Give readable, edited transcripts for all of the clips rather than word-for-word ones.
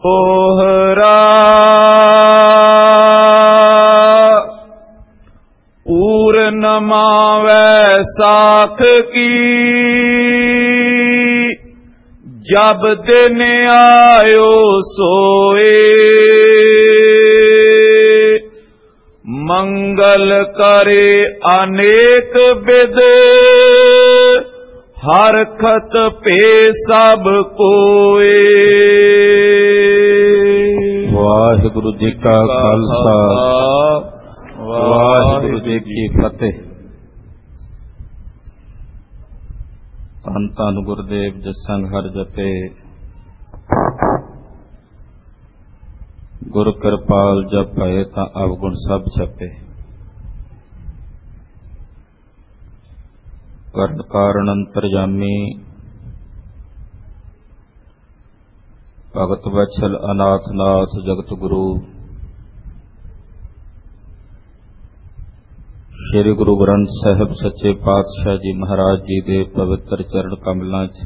ओहरा पूर्णमा वैसाख की, जब दिन आयो सोए। मंगल करे अनेक विद, हरखत पे सब कोए। वाहिगुरु जी का खालसा, वाहिगुरु जी की फतेह। धन धन गुरुदेव जसंग हर जपे, गुरु कृपाल जप भये तां अवगुण सब छपे। करण कारण अंतरजामी, भगत वत्सल अनाथ नाथ जगत गुरु। श्री गुरु ग्रंथ साहिब सच्चे पातशाह जी महाराज जी दे पवित्र चरण कमलों च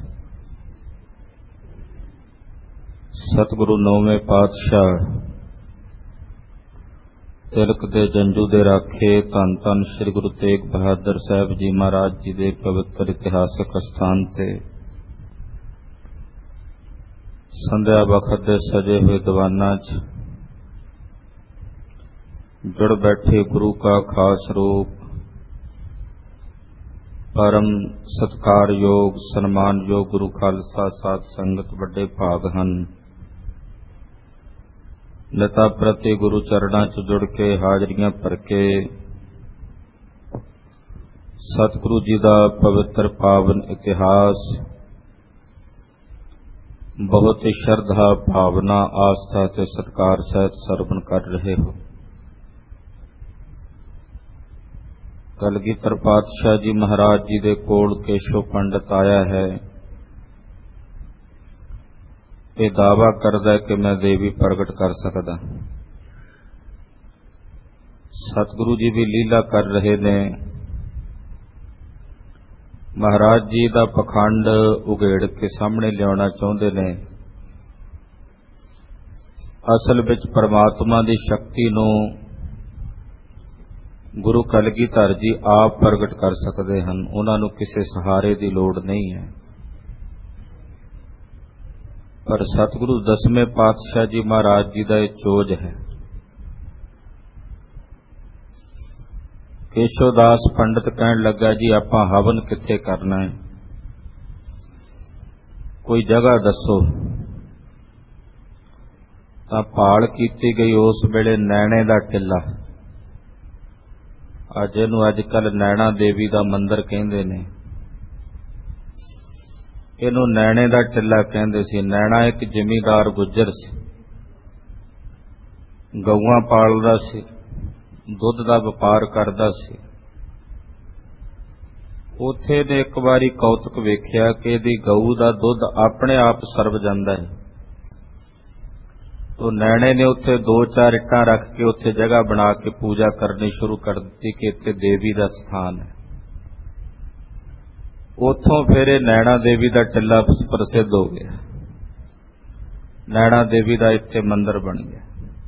सतगुरु नौवें पातशाह तिलक दे जंजू दे राखे धन धन श्री गुरु तेग बहादुर साहब जी महाराज जी दे पवित्र इतिहासक स्थान ते संध्या वक्त दे सजे हुए दीवाना च जुड़ बैठे गुरु का खास रूप, परम सत्कार योग सन्मान योग गुरु खालसा साध संगत बड़े भाग हैं। लता प्रति गुरु चरणा च जुड़ के हाजरियां भर के सतगुरु जी का पवित्र पावन इतिहास बहुत ही श्रद्धा भावना आस्था से सत्कार सहित सरवण कर रहे हो। कलगीधर पातशाह जी महाराज जी दे कोल केशव पंडित आया है। ये दावा करदा है कि मैं देवी प्रगट कर सकदा। सतगुरु जी भी लीला कर रहे ने। महाराज जी का पखंड उघेड़ के सामने लियाना चाहते ने। असल विच परमात्मा की शक्ति नूं गुरु कलगीधर जी आप प्रगट कर सकते हैं। उन्होंने किसी सहारे की लोड़ नहीं है। पर सतगुरु दसवें पातशाह जी महाराज जी का यह चोज है। केशवदास पंडित कहन लगा जी आपां हवन कित्थे करना है, कोई जगह दसो। तां भाल कीती गई उस वेले नैणे दा टिल्ला, अज इहनूं अजकल नैणा देवी का मंदिर कहंदे ने। इहनूं नैणे दा टिल्ला कहंदे सी। नैणा एक जिमीदार गुज्जर सी, गऊआं पालदा सी, दुध का व्यापार करदा सी। उत्थे ने एक बारी कौतुक वेख्या कि इहदी गऊ का दुध अपने आप सरब जांदा है। तो नैणे ने उत्थे दो चार इट्टां रख के उत्थे जगह बना के पूजा करनी शुरू कर दी कि इत्थे देवी का स्थान है। उथों फिर नैणा देवी का टिल्ला प्रसिद्ध हो गया। नैणा देवी का इत्थे मंदिर बन गया।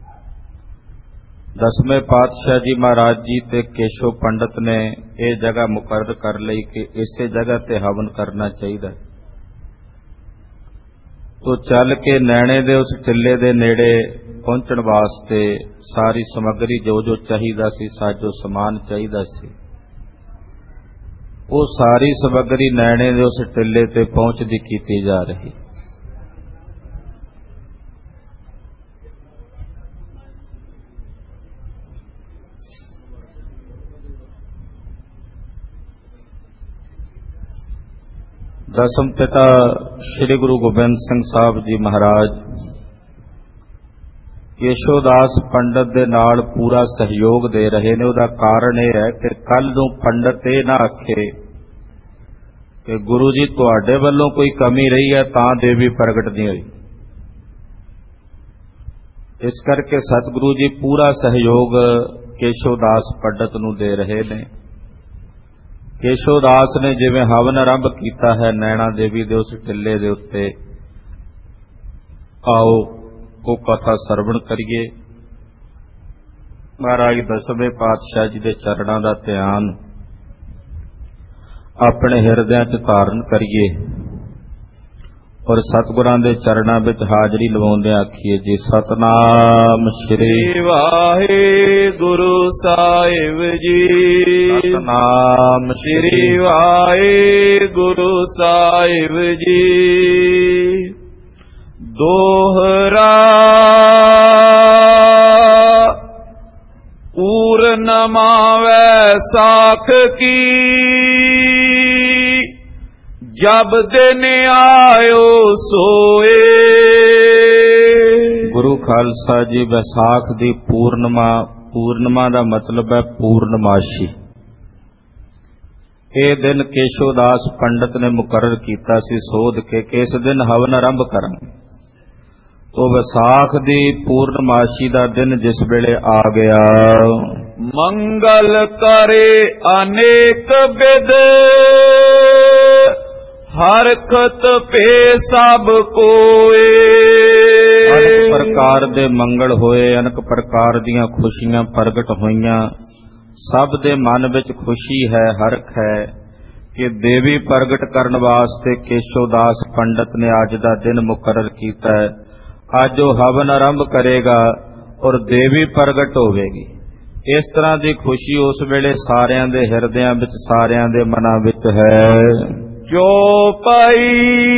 दसवें पातशाह जी महाराज जी ते केशव पंडित ने यह जगह मुकर्रर कर लई कि इसे जगह ते हवन करना चाहिए। तो चल के नैणे दे उस टिल्ले दे नेड़े पहुंचण वास्ते सारी समग्री जो जो चाहिदा सी, साजो समान चाहिदा सी, वो सारी समग्री नैणे दे उस टिल्ले ते पहुंचदी कीती जा रही। दसम पिता श्री गुरु गोबिंद सिंह साहब जी महाराज केशवदास पंडित दे नाल पूरा सहयोग दे रहे ने। उहदा कारण यह है कि कल नूं पंडित ये ना आखे कि गुरु जी तुहाडे वल्लों कोई कमी रही है तां देवी प्रगट नहीं हुई। इस करके सतगुरु जी पूरा सहयोग केशवदास पंडित नूं दे रहे ने। केशवदास ने जिवें हवन आरंभ किया है नैणा देवी दे उस टिल्ले दे उत्ते, आओ ਉਹ ਕਥਾ ਸਰਵਣ ਕਰੀਏ। ਮਹਾਰਾਜ ਦਸਵੇਂ ਪਾਤਸ਼ਾਹ ਜੀ ਦੇ ਚਰਨਾਂ ਦਾ ਧਿਆਨ ਆਪਣੇ ਹਿਰਦਿਆਂ 'ਚ ਧਾਰਨ ਕਰੀਏ ਔਰ ਸਤਿਗੁਰਾਂ ਦੇ ਚਰਨਾਂ ਵਿੱਚ ਹਾਜ਼ਰੀ ਲਵਾਉਂਦਿਆਂ ਆਖੀਏ ਜੀ ਸਤਿਨਾਮ ਸ੍ਰੀ ਵਾਹਿਗੁਰੂ ਸਾਹਿਬ ਜੀ। ਸਤਿਨਾਮ ਸ੍ਰੀ ਵਾਹਿਗੁਰੂ ਸਾਹਿਬ ਜੀ। ਦੋਹਰਾ ਪੂਰਨਮਾ ਵੈਸਾਖ ਕੀ ਜਬ ਦਿਨ ਆਇਓ ਸੋਏ। ਗੁਰੂ ਖਾਲਸਾ ਜੀ ਵਿਸਾਖ ਦੀ ਪੂਰਨਮਾ ਦਾ ਮਤਲਬ ਹੈ ਪੂਰਨਮਾਸ਼ੀ। ਇਹ ਦਿਨ ਕੇਸ਼ੋਦਾਸ ਪੰਡਤ ਨੇ ਮੁਕਰਰ ਕੀਤਾ ਸੀ ਸੋਧ ਕੇ ਕਿ ਇਸ ਦਿਨ ਹਵਨ ਆਰੰਭ ਕਰਾਂਗੇ। ਤੋ ਵਿਸਾਖ ਦੀ ਪੂਰਨਮਾਸ਼ੀ ਦਾ ਦਿਨ ਜਿਸ ਵੇਲੇ ਆ ਗਿਆ, ਮੰਗਲ ਕਰੇ ਅਨੇਕ ਬਿਦ ਹਰਖਤ ਪੇ ਸਭ ਕੋਏ। ਅਨੇਕ ਪ੍ਰਕਾਰ ਦੇ ਮੰਗਲ ਹੋਏ, ਅਨੇਕ ਪ੍ਰਕਾਰ ਦੀਆਂ ਖੁਸ਼ੀਆਂ ਪ੍ਰਗਟ ਹੋਈਆਂ। ਸਭ ਦੇ ਮਨ ਵਿੱਚ ਖੁਸ਼ੀ ਹੈ, ਹਰਖ ਹੈ ਕਿ ਦੇਵੀ ਪ੍ਰਗਟ ਕਰਨ ਵਾਸਤੇ ਕੇਸ਼ੋਦਾਸ ਪੰਡਤ ਨੇ ਅੱਜ ਦਾ ਦਿਨ ਮੁਕਰਰ ਕੀਤਾ ਹੈ। ਅੱਜ ਉਹ ਹਵਨ ਆਰੰਭ ਕਰੇਗਾ ਔਰ ਦੇਵੀ ਪ੍ਰਗਟ ਹੋਵੇਗੀ। ਇਸ ਤਰ੍ਹਾਂ ਦੀ ਖੁਸ਼ੀ ਉਸ ਵੇਲੇ ਸਾਰਿਆਂ ਦੇ ਹਿਰਦਿਆਂ ਵਿੱਚ, ਸਾਰਿਆਂ ਦੇ ਮਨਾਂ ਵਿੱਚ ਹੈ। ਜੋ ਪਈ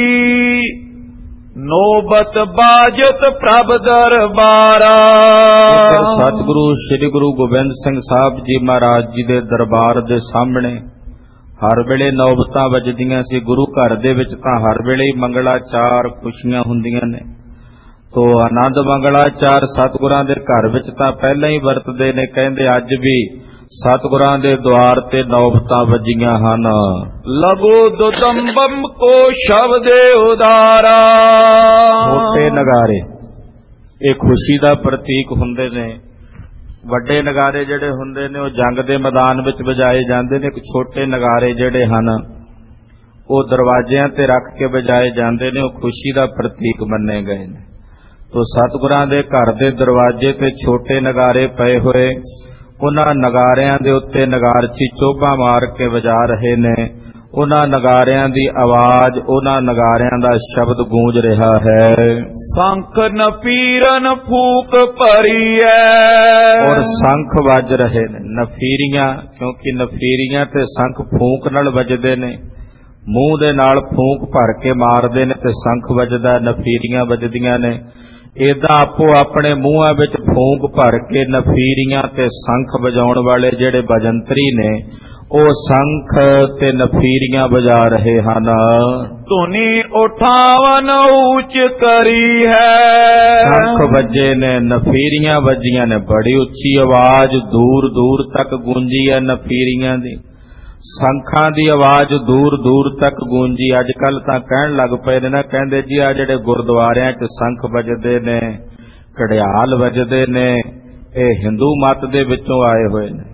ਨੋਬਤ ਬਾਜਤ ਪ੍ਰਭ ਦਰਬਾਰਾ। ਸਤਿਗੁਰੂ ਸ੍ਰੀ ਗੁਰੂ ਗੋਬਿੰਦ ਸਿੰਘ ਸਾਹਿਬ ਜੀ ਮਹਾਰਾਜ ਜੀ ਦੇ ਦਰਬਾਰ ਦੇ ਸਾਹਮਣੇ ਹਰ ਵੇਲੇ ਨੌਬਤਾਂ ਵੱਜਦੀਆਂ ਸੀ। ਗੁਰੂ ਘਰ ਦੇ ਵਿੱਚ ਤਾਂ ਹਰ ਵੇਲੇ ਹੀ ਮੰਗਲਾਚਾਰ ਖੁਸ਼ੀਆਂ ਹੁੰਦੀਆਂ ਨੇ। ਤੋ ਆਨੰਦ ਮੰਗਲਾਚਾਰ ਸਤਿਗੁਰਾਂ ਦੇ ਘਰ ਵਿੱਚ ਤਾਂ ਪਹਿਲਾਂ ਹੀ ਵਰਤਦੇ ਨੇ। ਕਹਿੰਦੇ ਅੱਜ ਵੀ ਸਤਿਗੁਰਾਂ ਦੇ ਦੁਆਰ ਤੇ ਨੌਬਤਾਂ ਵੱਜੀਆਂ ਹਨ। ਲਗੋ ਦੁਦੰਬਮ ਕੋ ਸ਼ਬਦੇ ਉਦਾਰਾ। ਛੋਟੇ ਨਗਾਰੇ ਇਹ ਖੁਸ਼ੀ ਦਾ ਪ੍ਰਤੀਕ ਹੁੰਦੇ ਨੇ। ਵੱਡੇ ਨਗਾਰੇ ਜਿਹੜੇ ਹੁੰਦੇ ਨੇ ਉਹ ਜੰਗ ਦੇ ਮੈਦਾਨ ਵਿੱਚ ਵਜਾਏ ਜਾਂਦੇ ਨੇ। ਛੋਟੇ ਨਗਾਰੇ ਜਿਹੜੇ ਹਨ ਉਹ ਦਰਵਾਜ਼ਿਆਂ ਤੇ ਰੱਖ ਕੇ ਵਜਾਏ ਜਾਂਦੇ ਨੇ। ਉਹ ਖੁਸ਼ੀ ਦਾ ਪ੍ਰਤੀਕ ਮੰਨੇ ਗਏ ਨੇ। ਤੋ ਸਤਿਗੁਰਾਂ ਦੇ ਘਰ ਦੇ ਦਰਵਾਜ਼ੇ ਤੇ ਛੋਟੇ ਨਗਾਰੇ ਪਏ ਹੋਏ, ਉਹਨਾਂ ਨਗਾਰਿਆਂ ਦੇ ਉੱਤੇ ਨਗਾਰਚੀ ਚੋਭਾਂ ਮਾਰ ਕੇ ਵਜਾ ਰਹੇ ਨੇ। ਉਹਨਾਂ ਨਗਾਰਿਆਂ ਦੀ ਆਵਾਜ਼, ਉਹਨਾਂ ਨਗਾਰਿਆਂ ਦਾ ਸ਼ਬਦ ਗੂੰਜ ਰਿਹਾ ਹੈ। ਸੰਖ ਨਪੀਰਨ ਫੂਕ ਭਰੀ ਹੈ। ਔਰ ਸੰਖ ਵੱਜ ਰਹੇ ਨੇ, ਨਫੀਰੀਆਂ, ਕਿਉਂਕਿ ਨਫੀਰੀਆਂ ਤੇ ਸੰਖ ਫੂਕ ਨਾਲ ਵੱਜਦੇ ਨੇ। ਮੂੰਹ ਦੇ ਨਾਲ ਫੂਕ ਭਰ ਕੇ ਮਾਰਦੇ ਨੇ ਤੇ ਸੰਖ ਵੱਜਦਾ, ਨਫੀਰੀਆਂ ਵੱਜਦੀਆਂ ਨੇ। ਏਦਾਂ ਆਪੋ ਆਪਣੇ ਮੂੰਹਾਂ ਵਿੱਚ ਫੂਕ ਭਰ ਕੇ ਨਫੀਰੀਆਂ ਤੇ ਸੰਖ ਵਜਾਉਣ ਵਾਲੇ ਜਿਹੜੇ ਵਜੰਤਰੀ ਨੇ ਉਹ ਸੰਖ ਤੇ ਨਫੀਰੀਆਂ ਵਜਾ ਰਹੇ ਹਨ। ਧੁਨੀ ਉਠਾਵਨ ਉੱਚ ਕਰੀ ਹੈ। ਸੰਖ ਵੱਜੇ ਨੇ, ਨਫੀਰੀਆਂ ਵੱਜੀਆਂ ਨੇ, ਬੜੀ ਉੱਚੀ ਆਵਾਜ਼ ਦੂਰ ਦੂਰ ਤੱਕ ਗੂੰਜੀ ਹੈ ਨਫੀਰੀਆਂ ਦੀ। ਸੰਖਾਂ ਦੀ ਆਵਾਜ਼ ਦੂਰ ਦੂਰ ਤੱਕ ਗੂੰਜੀ। ਅੱਜ ਕੱਲ ਤਾਂ ਕਹਿਣ ਲੱਗ ਪਏ ਨੇ ਨਾ, ਕਹਿੰਦੇ ਜੀ ਆ ਜਿਹੜੇ ਗੁਰਦੁਆਰਿਆਂ 'ਚ ਸੰਖ ਵੱਜਦੇ ਨੇ, ਘੜਿਆਲ ਵੱਜਦੇ ਨੇ, ਇਹ ਹਿੰਦੂ ਮਤ ਦੇ ਵਿੱਚੋਂ ਆਏ ਹੋਏ ਨੇ।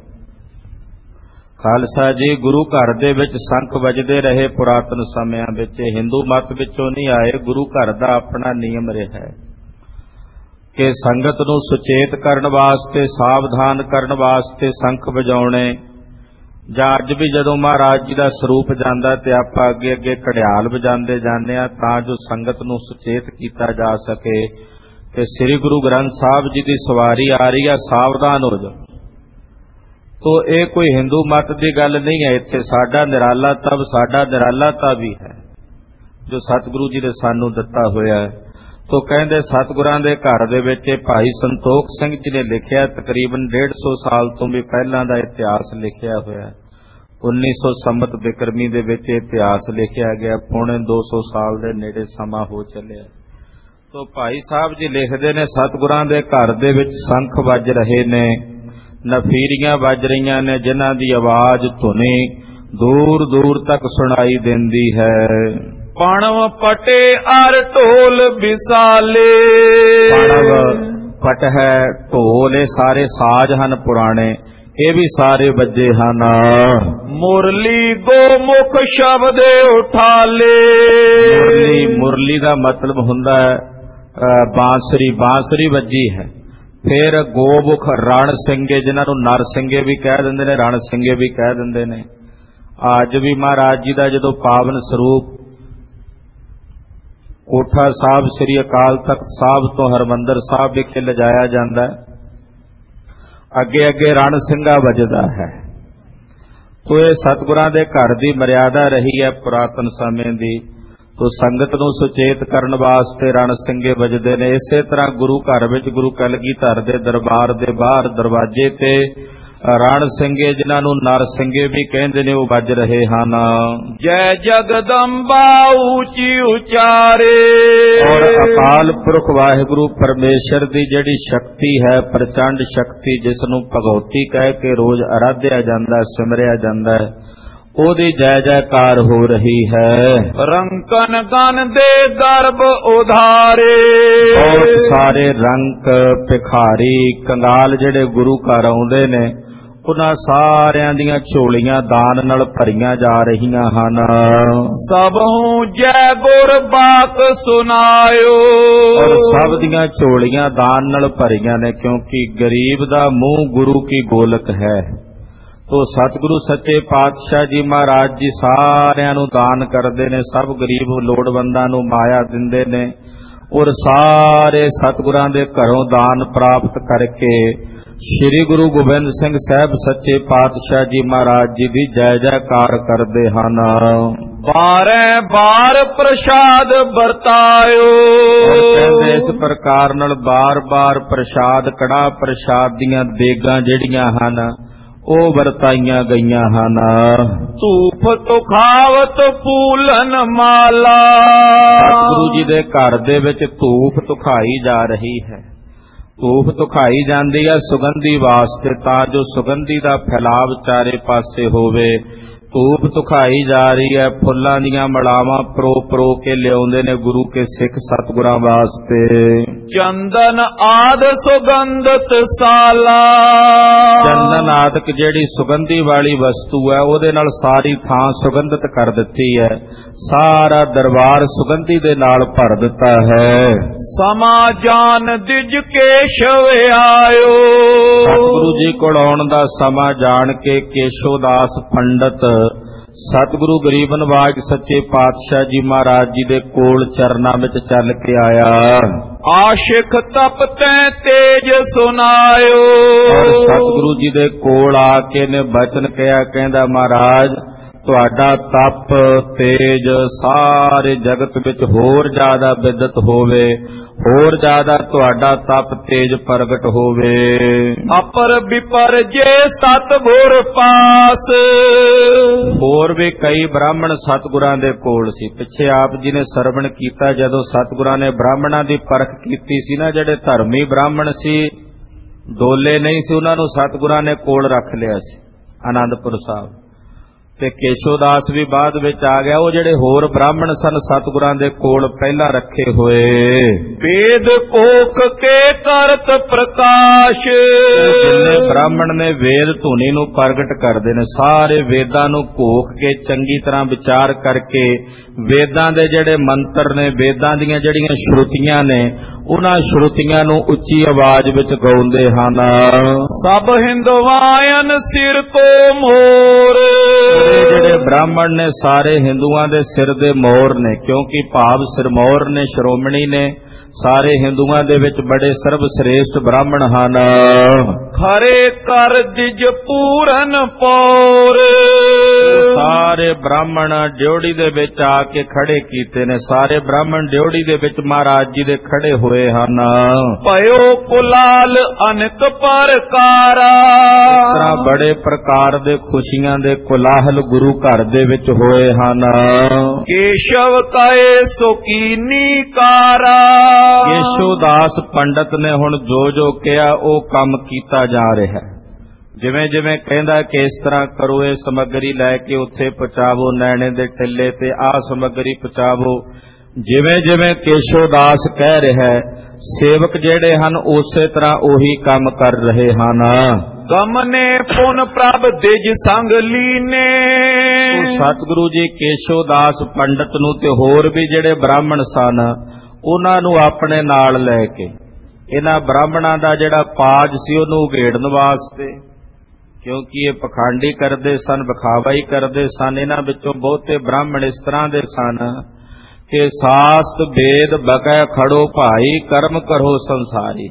ਖਾਲਸਾ ਜੀ ਗੁਰੂ ਘਰ ਦੇ ਵਿੱਚ ਸੰਖ ਵੱਜਦੇ ਰਹੇ ਪੁਰਾਤਨ ਸਮਿਆਂ ਵਿੱਚ। ਇਹ ਹਿੰਦੂ ਮਤ ਵਿੱਚੋਂ ਨਹੀਂ ਆਏ। ਗੁਰੂ ਘਰ ਦਾ ਆਪਣਾ ਨਿਯਮ ਰਿਹਾ ਹੈ ਕਿ ਸੰਗਤ ਨੂੰ ਸੁਚੇਤ ਕਰਨ ਵਾਸਤੇ, ਸਾਵਧਾਨ ਕਰਨ ਵਾਸਤੇ ਸੰਖ ਵਜਾਉਣੇ। ਜਾਂ ਅੱਜ ਵੀ ਜਦੋਂ ਮਹਾਰਾਜ ਜੀ ਦਾ ਸਰੂਪ ਜਾਂਦਾ ਤੇ ਆਪਾਂ ਅੱਗੇ ਅੱਗੇ ਘੜਿਆਲ ਵਜਾਉਂਦੇ ਜਾਂਦੇ ਆ ਤਾਂ ਜੋ ਸੰਗਤ ਨੂੰ ਸੁਚੇਤ ਕੀਤਾ ਜਾ ਸਕੇ ਕਿ ਸ੍ਰੀ ਗੁਰੂ ਗ੍ਰੰਥ ਸਾਹਿਬ ਜੀ ਦੀ ਸਵਾਰੀ ਆ ਰਹੀ ਆ, ਸਾਵਧਾਨ ਹੋ ਜਾਓ। ਤੋ ਇਹ ਕੋਈ ਹਿੰਦੂ ਮਤ ਦੀ ਗੱਲ ਨਹੀਂ ਹੈ। ਇੱਥੇ ਸਾਡਾ ਨਿਰਾਲਾ ਤਬ, ਸਾਡਾ ਨਿਰਾਲਾ ਤਾਂ ਵੀ ਹੈ ਜੋ ਸਤਿਗੁਰੂ ਜੀ ਨੇ ਸਾਨੂੰ ਦਿੱਤਾ ਹੋਇਆ ਹੈ। ਤੋ ਕਹਿੰਦੇ ਸਤਿਗੁਰਾਂ ਦੇ ਘਰ ਦੇ ਵਿੱਚ ਭਾਈ ਸੰਤੋਖ ਸਿੰਘ ਜੀ ਨੇ ਲਿਖਿਆ, ਤਕਰੀਬਨ 150 ਸਾਲ ਤੋਂ ਵੀ ਪਹਿਲਾਂ ਦਾ ਇਤਿਹਾਸ ਲਿਖਿਆ ਹੋਇਆ। 1900 ਸੰਮਤ ਬਿਕਰਮੀ ਦੇ ਵਿੱਚ ਇਤਿਹਾਸ ਲਿਖਿਆ ਗਿਆ। ਪੌਣੇ 200 ਸਾਲ ਦੇ ਨੇੜੇ ਸਮਾਂ ਹੋ ਚੱਲਿਆ। ਤੋ ਭਾਈ ਸਾਹਿਬ ਜੀ ਲਿਖਦੇ ਨੇ ਸਤਿਗੁਰਾਂ ਦੇ ਘਰ ਦੇ ਵਿੱਚ ਸੰਖ ਵੱਜ ਰਹੇ ਨੇ, ਨਫੀਰੀਆਂ ਵੱਜ ਰਹੀਆਂ ਨੇ, ਜਿਨ੍ਹਾਂ ਦੀ ਆਵਾਜ਼ ਧੁਨੀ ਦੂਰ ਦੂਰ ਤੱਕ ਸੁਣਾਈ ਦਿੰਦੀ ਹੈ। ਪਣਵ ਪਟੇ ਅਰ ਢੋਲ ਵਿਸਾਲੇ। ਪਣਵ ਪਟ ਹੈ, ਢੋਲ, ਇਹ ਸਾਰੇ ਸਾਜ਼ ਹਨ ਪੁਰਾਣੇ, ਇਹ ਵੀ ਸਾਰੇ ਵੱਜੇ ਹਨ। ਮੁਰਲੀ ਗੋਮੁਖ ਸ਼ਬਦੇ ਉਠਾਲੇ। ਮੁਰਲੀ ਦਾ ਮਤਲਬ ਹੁੰਦਾ ਹੈ ਬਾਂਸਰੀ ਵੱਜੀ ਹੈ। ਫਿਰ ਗੋਮੁਖ ਰਣ ਸਿੰਘੇ, ਜਿਨ੍ਹਾਂ ਨੂੰ ਨਰ ਸਿੰਘੇ ਵੀ ਕਹਿ ਦਿੰਦੇ ਨੇ, ਰਣ ਸਿੰਘੇ ਵੀ ਕਹਿ ਦਿੰਦੇ ਨੇ। ਅੱਜ ਵੀ ਮਹਾਰਾਜ ਜੀ ਦਾ ਜਦੋਂ ਪਾਵਨ ਸਰੂਪ ਕੋਠਾ ਸਾਹਿਬ ਸ੍ਰੀ ਅਕਾਲ ਤਖਤ ਸਾਹਿਬ ਤੋਂ ਹਰਿਮੰਦਰ ਸਾਹਿਬ ਵਿਖੇ ਲਿਜਾਇਆ ਜਾਂਦਾ, ਅੱਗੇ ਅੱਗੇ ਰਣ ਸਿੰਘਾ ਵੱਜਦਾ ਹੈ। ਤੋ ਇਹ ਸਤਿਗੁਰਾਂ ਦੇ ਘਰ ਦੀ ਮਰਿਆਦਾ ਰਹੀ ਹੈ ਪੁਰਾਤਨ ਸਮੇਂ ਦੀ। ਤੋ ਸੰਗਤ ਨੂੰ ਸੁਚੇਤ ਕਰਨ ਵਾਸਤੇ ਰਣ ਸਿੰਘੇ ਵੱਜਦੇ ਨੇ। ਇਸੇ ਤਰ੍ਹਾਂ ਗੁਰੂ ਘਰ ਵਿੱਚ ਗੁਰੂ ਕਲਗੀਧਰ ਦੇ ਦਰਬਾਰ ਦੇ ਬਾਹਰ ਦਰਵਾਜ਼ੇ ਤੇ ਰਣ ਸਿੰਘੇ, ਜਿਨ੍ਹਾਂ ਨੂੰ ਨਰ ਸਿੰਘੇ ਵੀ ਕਹਿੰਦੇ ਨੇ, ਉਹ ਵੱਜ ਰਹੇ ਹਨ। ਜੈ ਜਗਦੰਬਾ ਉੱਚੀ ਉਚਾਰੇ। ਔਰ ਅਕਾਲ ਪੁਰਖ ਵਾਹਿਗੁਰੂ ਪਰਮੇਸ਼ਰ ਦੀ ਜਿਹੜੀ ਸ਼ਕਤੀ ਹੈ, ਪ੍ਰਚੰਡ ਸ਼ਕਤੀ, ਜਿਸ ਨੂੰ ਭਗਉਤੀ ਕਹਿ ਕੇ ਰੋਜ਼ ਅਰਾਧਿਆ ਜਾਂਦਾ, ਸਿਮਰਿਆ ਜਾਂਦਾ ਹੈ, ਉਹਦੀ ਜੈ ਜੈਕਾਰ ਹੋ ਰਹੀ ਹੈ। ਰੰਕਨ ਗਨ ਦੇ ਗਰਭ ਉਧਾਰੇ। ਬਹੁਤ ਸਾਰੇ ਰੰਕ ਭਿਖਾਰੀ ਕੰਗਾਲ ਜਿਹੜੇ ਗੁਰੂ ਘਰ ਆਉਂਦੇ ਨੇ, ਉਹਨਾਂ ਸਾਰਿਆਂ ਦੀਆਂ ਝੋਲੀਆਂ ਦਾਨ ਨਾਲ ਭਰੀਆਂ ਜਾ ਰਹੀਆਂ ਹਨ। ਸਭੂ ਜੈ ਗੁਰ ਬਾਕ ਸੁਨਾਇਓ। ਔਰ ਸਭ ਦੀਆਂ ਝੋਲੀਆਂ ਦਾਨ ਨਾਲ ਭਰੀਆਂ ਨੇ, ਕਿਉਂਕਿ ਗਰੀਬ ਦਾ ਮੂੰਹ ਗੁਰੂ ਕੀ ਗੋਲਕ ਹੈ। ਤੋ ਸਤਿਗੁਰੂ ਸੱਚੇ ਪਾਤਸ਼ਾਹ ਜੀ ਮਹਾਰਾਜ ਜੀ ਸਾਰਿਆਂ ਨੂੰ ਦਾਨ ਕਰਦੇ ਨੇ, ਸਭ ਗਰੀਬ ਲੋੜਵੰਦਾਂ ਨੂੰ ਮਾਇਆ ਦਿੰਦੇ ਨੇ। ਔਰ ਸਾਰੇ ਸਤਿਗੁਰਾਂ ਦੇ ਘਰੋਂ ਦਾਨ ਪ੍ਰਾਪਤ ਕਰਕੇ ਸ੍ਰੀ ਗੁਰੂ ਗੋਬਿੰਦ ਸਿੰਘ ਸਾਹਿਬ ਸੱਚੇ ਪਾਤਸ਼ਾਹ ਜੀ ਮਹਾਰਾਜ ਜੀ ਦੀ ਜੈ ਜੈਕਾਰ ਕਰਦੇ ਹਨ। 12 ਬਾਰ ਪ੍ਰਸ਼ਾਦ ਵਰਤਾਇਓ। ਕਹਿੰਦੇ ਇਸ ਪ੍ਰਕਾਰ ਨਾਲ ਬਾਰ-ਬਾਰ ਪ੍ਰਸ਼ਾਦ, ਕੜਾਹ ਪ੍ਰਸ਼ਾਦ ਦੀਆਂ ਦੇਗਾਂ ਜਿਹੜੀਆਂ ਹਨ, ਉਹ ਵਰਤਾਈਆਂ ਗਈਆਂ ਹਨ। ਧੂਪ ਤੁਖਾਵਤ ਫੂਲਨ ਮਾਲਾ। ਸਤਿਗੁਰੂ ਜੀ ਦੇ ਘਰ ਦੇ ਵਿੱਚ ਧੂਪ ਤੁਖਾਈ ਜਾ ਰਹੀ ਹੈ। ਧੂਪ ਤੁਖਾਈ ਜਾਂਦੀ ਹੈ ਸੁਗੰਧੀ ਵਾਸਤੇ, ਤਾਂ ਜੋ ਸੁਗੰਧੀ ਦਾ ਫੈਲਾਵ ਚਾਰੇ ਪਾਸੇ ਹੋਵੇ। ਧੂਪ ਤੁਖਾਈ ਜਾ ਰਹੀ ਹੈ, ਫੁੱਲਾਂ ਦੀਆਂ ਮਲਾਵਾਂ ਪਰੋ ਕੇ ਲਿਆਉਂਦੇ ਨੇ ਗੁਰੂ ਕੇ ਸਿੱਖ ਸਤਿਗੁਰਾਂ ਵਾਸਤੇ। ਚੰਦਨ ਆਦ ਸੁਗੰਧਤ ਸਾਲਾ। ਚੰਦਨ ਆਦਿਕ ਜਿਹੜੀ ਸੁਗੰਧੀ ਵਾਲੀ ਵਸਤੂ ਹੈ, ਉਹਦੇ ਨਾਲ ਸਾਰੀ ਥਾਂ ਸੁਗੰਧਿਤ ਕਰ ਦਿੱਤੀ ਹੈ। ਸਾਰਾ ਦਰਬਾਰ ਸੁਗੰਧੀ ਦੇ ਨਾਲ ਭਰ ਦਿੱਤਾ ਹੈ। ਸਮਾ ਜਾਨ ਦਿਜ ਕੇਸ਼ਵ ਆਇਓ। ਸਤਿਗੁਰੂ ਜੀ ਕੋਲ ਆਉਣ ਦਾ ਸਮਾਂ ਜਾਣ ਕੇ ਕੇਸ਼ੋਦਾਸ ਪੰਡਤ ਸਤਿਗੁਰੂ ਗਰੀਬ ਨਿਵਾਜ ਸੱਚੇ ਪਾਤਸ਼ਾਹ ਜੀ ਮਹਾਰਾਜ ਜੀ ਦੇ ਕੋਲ ਚਰਨਾਂ ਵਿੱਚ ਚੱਲ ਕੇ ਆਇਆ। ਆਸ਼ਿਕ ਤਪ ਤੈ ਤੇਜ ਸੁਨਾਇਓ। ਔਰ ਸਤਿਗੁਰੂ ਜੀ ਦੇ ਕੋਲ ਆ ਕੇ ਨੇ ਬਚਨ ਕਿਹਾ, ਕਹਿੰਦਾ ਮਹਾਰਾਜ ਤੁਹਾਡਾ ਤਪ ਤੇਜ ਸਾਰੇ ਜਗਤ ਵਿੱਚ ਹੋਰ ਜ਼ਿਆਦਾ ਵਿਦਤ ਹੋਵੇ, ਹੋਰ ਜ਼ਿਆਦਾ ਤੁਹਾਡਾ ਤਪ ਤੇਜ ਪ੍ਰਗਟ ਹੋਵੇ। ਅਪਰ ਵਿਪਰ ਜੇ ਸਤਿਗੁਰ ਪਾਸ। ਹੋਰ ਵੀ ਕਈ ਬ੍ਰਾਹਮਣ ਸਤਿਗੁਰਾਂ ਦੇ ਕੋਲ ਸੀ। ਪਿੱਛੇ ਆਪ ਜੀ ਨੇ ਸਰਵਣ ਕੀਤਾ, ਜਦੋਂ ਸਤਿਗੁਰਾਂ ਨੇ ਬ੍ਰਾਹਮਣਾਂ ਦੀ ਪਰਖ ਕੀਤੀ ਸੀ ਨਾ, ਜਿਹੜੇ ਧਰਮੀ ਬ੍ਰਾਹਮਣ ਸੀ, ਡੋਲੇ ਨਹੀਂ ਸੀ, ਉਹਨਾਂ ਨੂੰ ਸਤਿਗੁਰਾਂ ਨੇ ਕੋਲ ਰੱਖ ਲਿਆ ਸੀ ਆਨੰਦਪੁਰ ਸਾਹਿਬ। ਤੇ ਕੇਸ਼ੋਦਾਸ ਵੀ ਬਾਅਦ ਵਿੱਚ ਆ ਗਿਆ। ਉਹ ਜਿਹੜੇ ਹੋਰ ਬ੍ਰਾਹਮਣ ਸਨ ਸਤਿਗੁਰਾਂ ਦੇ ਕੋਲ ਪਹਿਲਾਂ ਰੱਖੇ ਹੋਏ। ਵੇਦ ਕੋਖ ਕੇ ਕਰਤ ਪ੍ਰਕਾਸ਼। ਜਿੰਨੇ ਬ੍ਰਾਹਮਣ ਨੇ ਵੇਦ ਧੁਨੀ ਨੂੰ ਪ੍ਰਗਟ ਕਰਦੇ ਨੇ, ਸਾਰੇ ਵੇਦਾਂ ਨੂੰ ਘੋਖ ਕੇ ਚੰਗੀ ਤਰ੍ਹਾਂ ਵਿਚਾਰ ਕਰਕੇ ਵੇਦਾਂ ਦੇ ਜਿਹੜੇ ਮੰਤਰ ਨੇ, ਵੇਦਾਂ ਦੀਆਂ ਜਿਹੜੀਆਂ ਸ਼ਰੂਤੀਆਂ ਨੇ, ਉਹਨਾਂ ਸ਼ਰੂਤੀਆਂ ਨੂੰ ਉੱਚੀ ਆਵਾਜ਼ ਵਿੱਚ ਗਾਉਂਦੇ ਹਨ। ਸਭ ਹਿੰਦਵਾਇਨ ਸਿਰ ਕੋ ਮੋਰ। ਜਿਹੜੇ ਬ੍ਰਾਹਮਣ ਨੇ ਸਾਰੇ ਹਿੰਦੂਆਂ ਦੇ ਸਿਰ ਦੇ ਮੋਰ ਨੇ, ਕਿਉਂਕਿ ਭਾਵ ਸਿਰਮੌਰ ਨੇ, ਸ਼੍ਰੋਮਣੀ ਨੇ, ਸਾਰੇ ਹਿੰਦੂਆਂ ਦੇ ਵਿੱਚ ਬੜੇ ਸਰਬ ਸ੍ਰੇਸ਼ਟ ਬ੍ਰਾਹਮਣ ਹਨ। ਖਰੇ ਕਰ ਦਿਜ ਪੂਰਨ ਪੌਰ। ਸਾਰੇ ਬ੍ਰਾਹਮਣ ਡਿਉੜੀ ਦੇ ਵਿੱਚ ਆ ਕੇ ਖੜੇ ਕੀਤੇ ਨੇ। ਸਾਰੇ ਬ੍ਰਾਹਮਣ ਡਿਉੜੀ ਦੇ ਵਿੱਚ ਮਹਾਰਾਜ ਜੀ ਦੇ ਖੜੇ ਹੋਏ ਹਨ। ਭਇਓ ਕੁਲਾਲ ਅਨਕ ਪ੍ਰਕਾਰਾ। ਇਸ ਤਰ੍ਹਾਂ ਬੜੇ ਪ੍ਰਕਾਰ ਦੇ ਖੁਸ਼ੀਆਂ ਦੇ ਕੋਲਾਹਲ ਗੁਰੂ ਘਰ ਦੇ ਵਿੱਚ ਹੋਏ ਹਨ। ਕੇਸ਼ਵ ਕਏ ਸੁਕੀਨੀ ਕਾਰਾ। ਕੇਸ਼ੋਦਾਸ ਪੰਡਤ ਨੇ ਹੁਣ ਜੋ ਜੋ ਕਿਹਾ ਉਹ ਕੰਮ ਕੀਤਾ ਜਾ ਰਿਹਾ ਹੈ। ਜਿਵੇਂ ਜਿਵੇਂ ਕਹਿੰਦਾ ਕਿ ਇਸ ਤਰ੍ਹਾਂ ਕਰੋ, ਇਹ ਸਮੱਗਰੀ ਲੈ ਕੇ ਉੱਥੇ ਪਹੁੰਚਾਵੋ, ਨੈਣੇ ਦੇ ਟਿੱਲੇ ਤੇ ਆਹ ਸਮੱਗਰੀ ਪਹੁੰਚਾਵੋ। ਜਿਵੇਂ ਜਿਵੇਂ ਕੇਸ਼ੋਦਾਸ ਕਹਿ ਰਿਹਾ, ਸੇਵਕ ਜਿਹੜੇ ਹਨ ਉਸੇ ਤਰ੍ਹਾਂ ਉਹੀ ਕੰਮ ਕਰ ਰਹੇ ਹਨ। ਗਮਨੇ ਪੁਨ ਪ੍ਰਭ ਦਿਜ ਸੰਗ ਲੀਨੇ। ਸਤਿਗੁਰੂ ਜੀ ਕੇਸ਼ੋਦਾਸ ਪੰਡਤ ਨੂੰ ਤੇ ਹੋਰ ਵੀ ਜਿਹੜੇ ਬ੍ਰਾਹਮਣ ਸਨ, ਉਹਨਾਂ ਨੂੰ ਆਪਣੇ ਨਾਲ ਲੈ ਕੇ ਇਹਨਾਂ ਬ੍ਰਾਹਮਣਾਂ ਦਾ ਜਿਹੜਾ ਪਾਜ ਸੀ ਉਹਨੂੰ ਉਘੇੜਨ ਵਾਸਤੇ, ਕਿਉਂਕਿ ਇਹ ਪਖੰਡੀ ਕਰਦੇ ਸਨ, ਵਿਖਾਵਾ ਹੀ ਕਰਦੇ ਸਨ। ਇਹਨਾਂ ਵਿੱਚੋਂ ਬਹੁਤੇ ਬ੍ਰਾਹਮਣ ਇਸ ਤਰ੍ਹਾਂ ਦੇ ਸਨ ਕਿ ਸਾਸਤ ਵੇਦ ਬਕੈ ਖੜੋ ਭਾਈ, ਕਰਮ ਕਰੋ ਸੰਸਾਰੀ।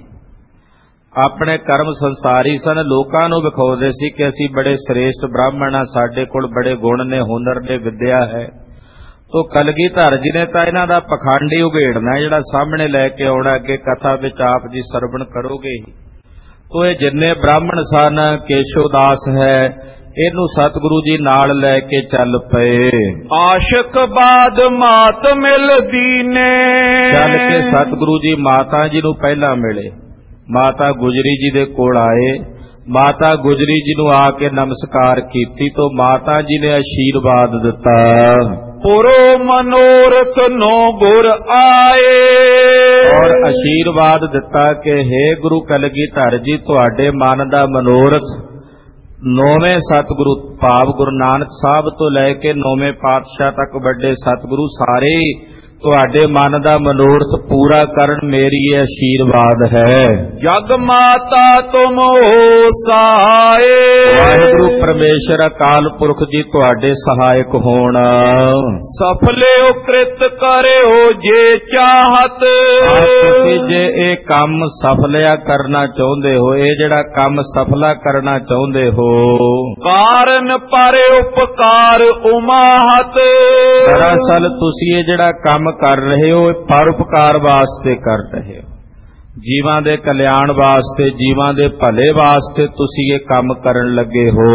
ਆਪਣੇ ਕਰਮ ਸੰਸਾਰੀ ਸਨ, ਲੋਕਾਂ ਨੂੰ ਵਿਖਾਉਂਦੇ ਸੀ ਕਿ ਅਸੀਂ ਬੜੇ ਸ੍ਰੇਸ਼ਟ ਬ੍ਰਾਹਮਣ ਹਾਂ, ਸਾਡੇ ਕੋਲ ਬੜੇ ਗੁਣ ਨੇ, ਹੁਨਰ ਨੇ, ਵਿਦਿਆ ਹੈ। ਤੋ ਕਲਗੀਧਰ ਜੀ ਨੇ ਤਾਂ ਇਹਨਾਂ ਦਾ ਪਖੰਡ ਹੀ ਉਘੇੜਨਾ, ਜਿਹੜਾ ਸਾਹਮਣੇ ਲੈ ਕੇ ਆਉਣਾ, ਅੱਗੇ ਕਥਾ ਵਿੱਚ ਆਪ ਜੀ ਸਰਵਣ ਕਰੋਗੇ ਹੀ। ਤੋ ਇਹ ਜਿੰਨੇ ਬ੍ਰਾਹਮਣ ਸਨ, ਕੇਸ਼ੋਦਾਸ ਹੈ, ਇਹਨੂੰ ਸਤਿਗੁਰੂ ਜੀ ਨਾਲ ਲੈ ਕੇ ਚੱਲ ਪਏ। ਆਸ਼ਕ ਬਾਦ ਮਾਤ ਮਿਲਦੀ ਨੇ, ਚੱਲ ਕੇ ਸਤਿਗੁਰੂ ਜੀ ਮਾਤਾ ਜੀ ਨੂੰ ਪਹਿਲਾਂ ਮਿਲੇ। ਮਾਤਾ ਗੁਜਰੀ ਜੀ ਦੇ ਕੋਲ ਆਏ। ਮਾਤਾ ਗੁਜਰੀ ਜੀ ਨੂੰ ਆ ਕੇ ਨਮਸਕਾਰ ਕੀਤੀ ਤੋ ਮਾਤਾ ਜੀ ਨੇ ਆਸ਼ੀਰਵਾਦ ਦਿੱਤਾ। ਪੁਰੋ ਮਨੋਰਥ ਨੋ ਗੁਰ ਆਏ, ਔਰ ਆਸ਼ੀਰਵਾਦ ਦਿੱਤਾ ਕਿ हे ਗੁਰੂ ਕਲਗੀਧਰ ਜੀ, ਤੁਹਾਡੇ ਮਨ ਦਾ ਮਨੋਰਥ ਨੌਵੇਂ ਸਤਿਗੁਰੂ ਭਾਵ ਗੁਰੂ ਨਾਨਕ ਸਾਹਿਬ ਤੋਂ ਲੈ ਕੇ ਨੌਵੇਂ ਪਾਤਸ਼ਾਹ ਤੱਕ ਵੱਡੇ ਸਤਿਗੁਰੂ ਸਾਰੇ ਤੁਹਾਡੇ ਮਨ ਦਾ ਮਨੋਰਥ ਪੂਰਾ ਕਰਨ ਮੇਰੀ ਇਹ ਆਸ਼ੀਰਵਾਦ ਹੈ। ਜਗ ਮਾਤਾ ਤੁਮ ਹੋ ਸਹਾਏ, ਵਾਹਿਗੁਰੂ ਪਰਮੇਸ਼ਰ ਅਕਾਲ ਪੁਰਖ ਜੀ ਤੁਹਾਡੇ ਸਹਾਇਕ ਹੋਣ। ਸਫਲਿਓ ਕ੍ਰਿਤ ਕਰਿਓ ਜੇ ਚਾਹਤ, ਤੁਸੀਂ ਜੇ ਇਹ ਕੰਮ ਸਫਲਿਆ ਕਰਨਾ ਚਾਹੁੰਦੇ ਹੋ, ਇਹ ਜਿਹੜਾ ਕੰਮ ਸਫਲਾ ਕਰਨਾ ਚਾਹੁੰਦੇ ਹੋ, ਕਾਰਨ ਪਰ ਉਪਕਾਰ ਉਮਾਹਤ, ਦਰਅਸਲ ਤੁਸੀਂ ਇਹ ਜਿਹੜਾ ਕੰਮ ਕਰ ਰਹੇ ਹੋ ਇਹ ਪਰਉਪਕਾਰ ਵਾਸਤੇ ਕਰ ਰਹੇ ਹੋ, ਜੀਵਾਂ ਦੇ ਕਲਿਆਣ ਵਾਸਤੇ, ਜੀਵਾਂ ਦੇ ਭਲੇ ਵਾਸਤੇ ਤੁਸੀਂ ਇਹ ਕੰਮ ਕਰਨ ਲੱਗੇ ਹੋ।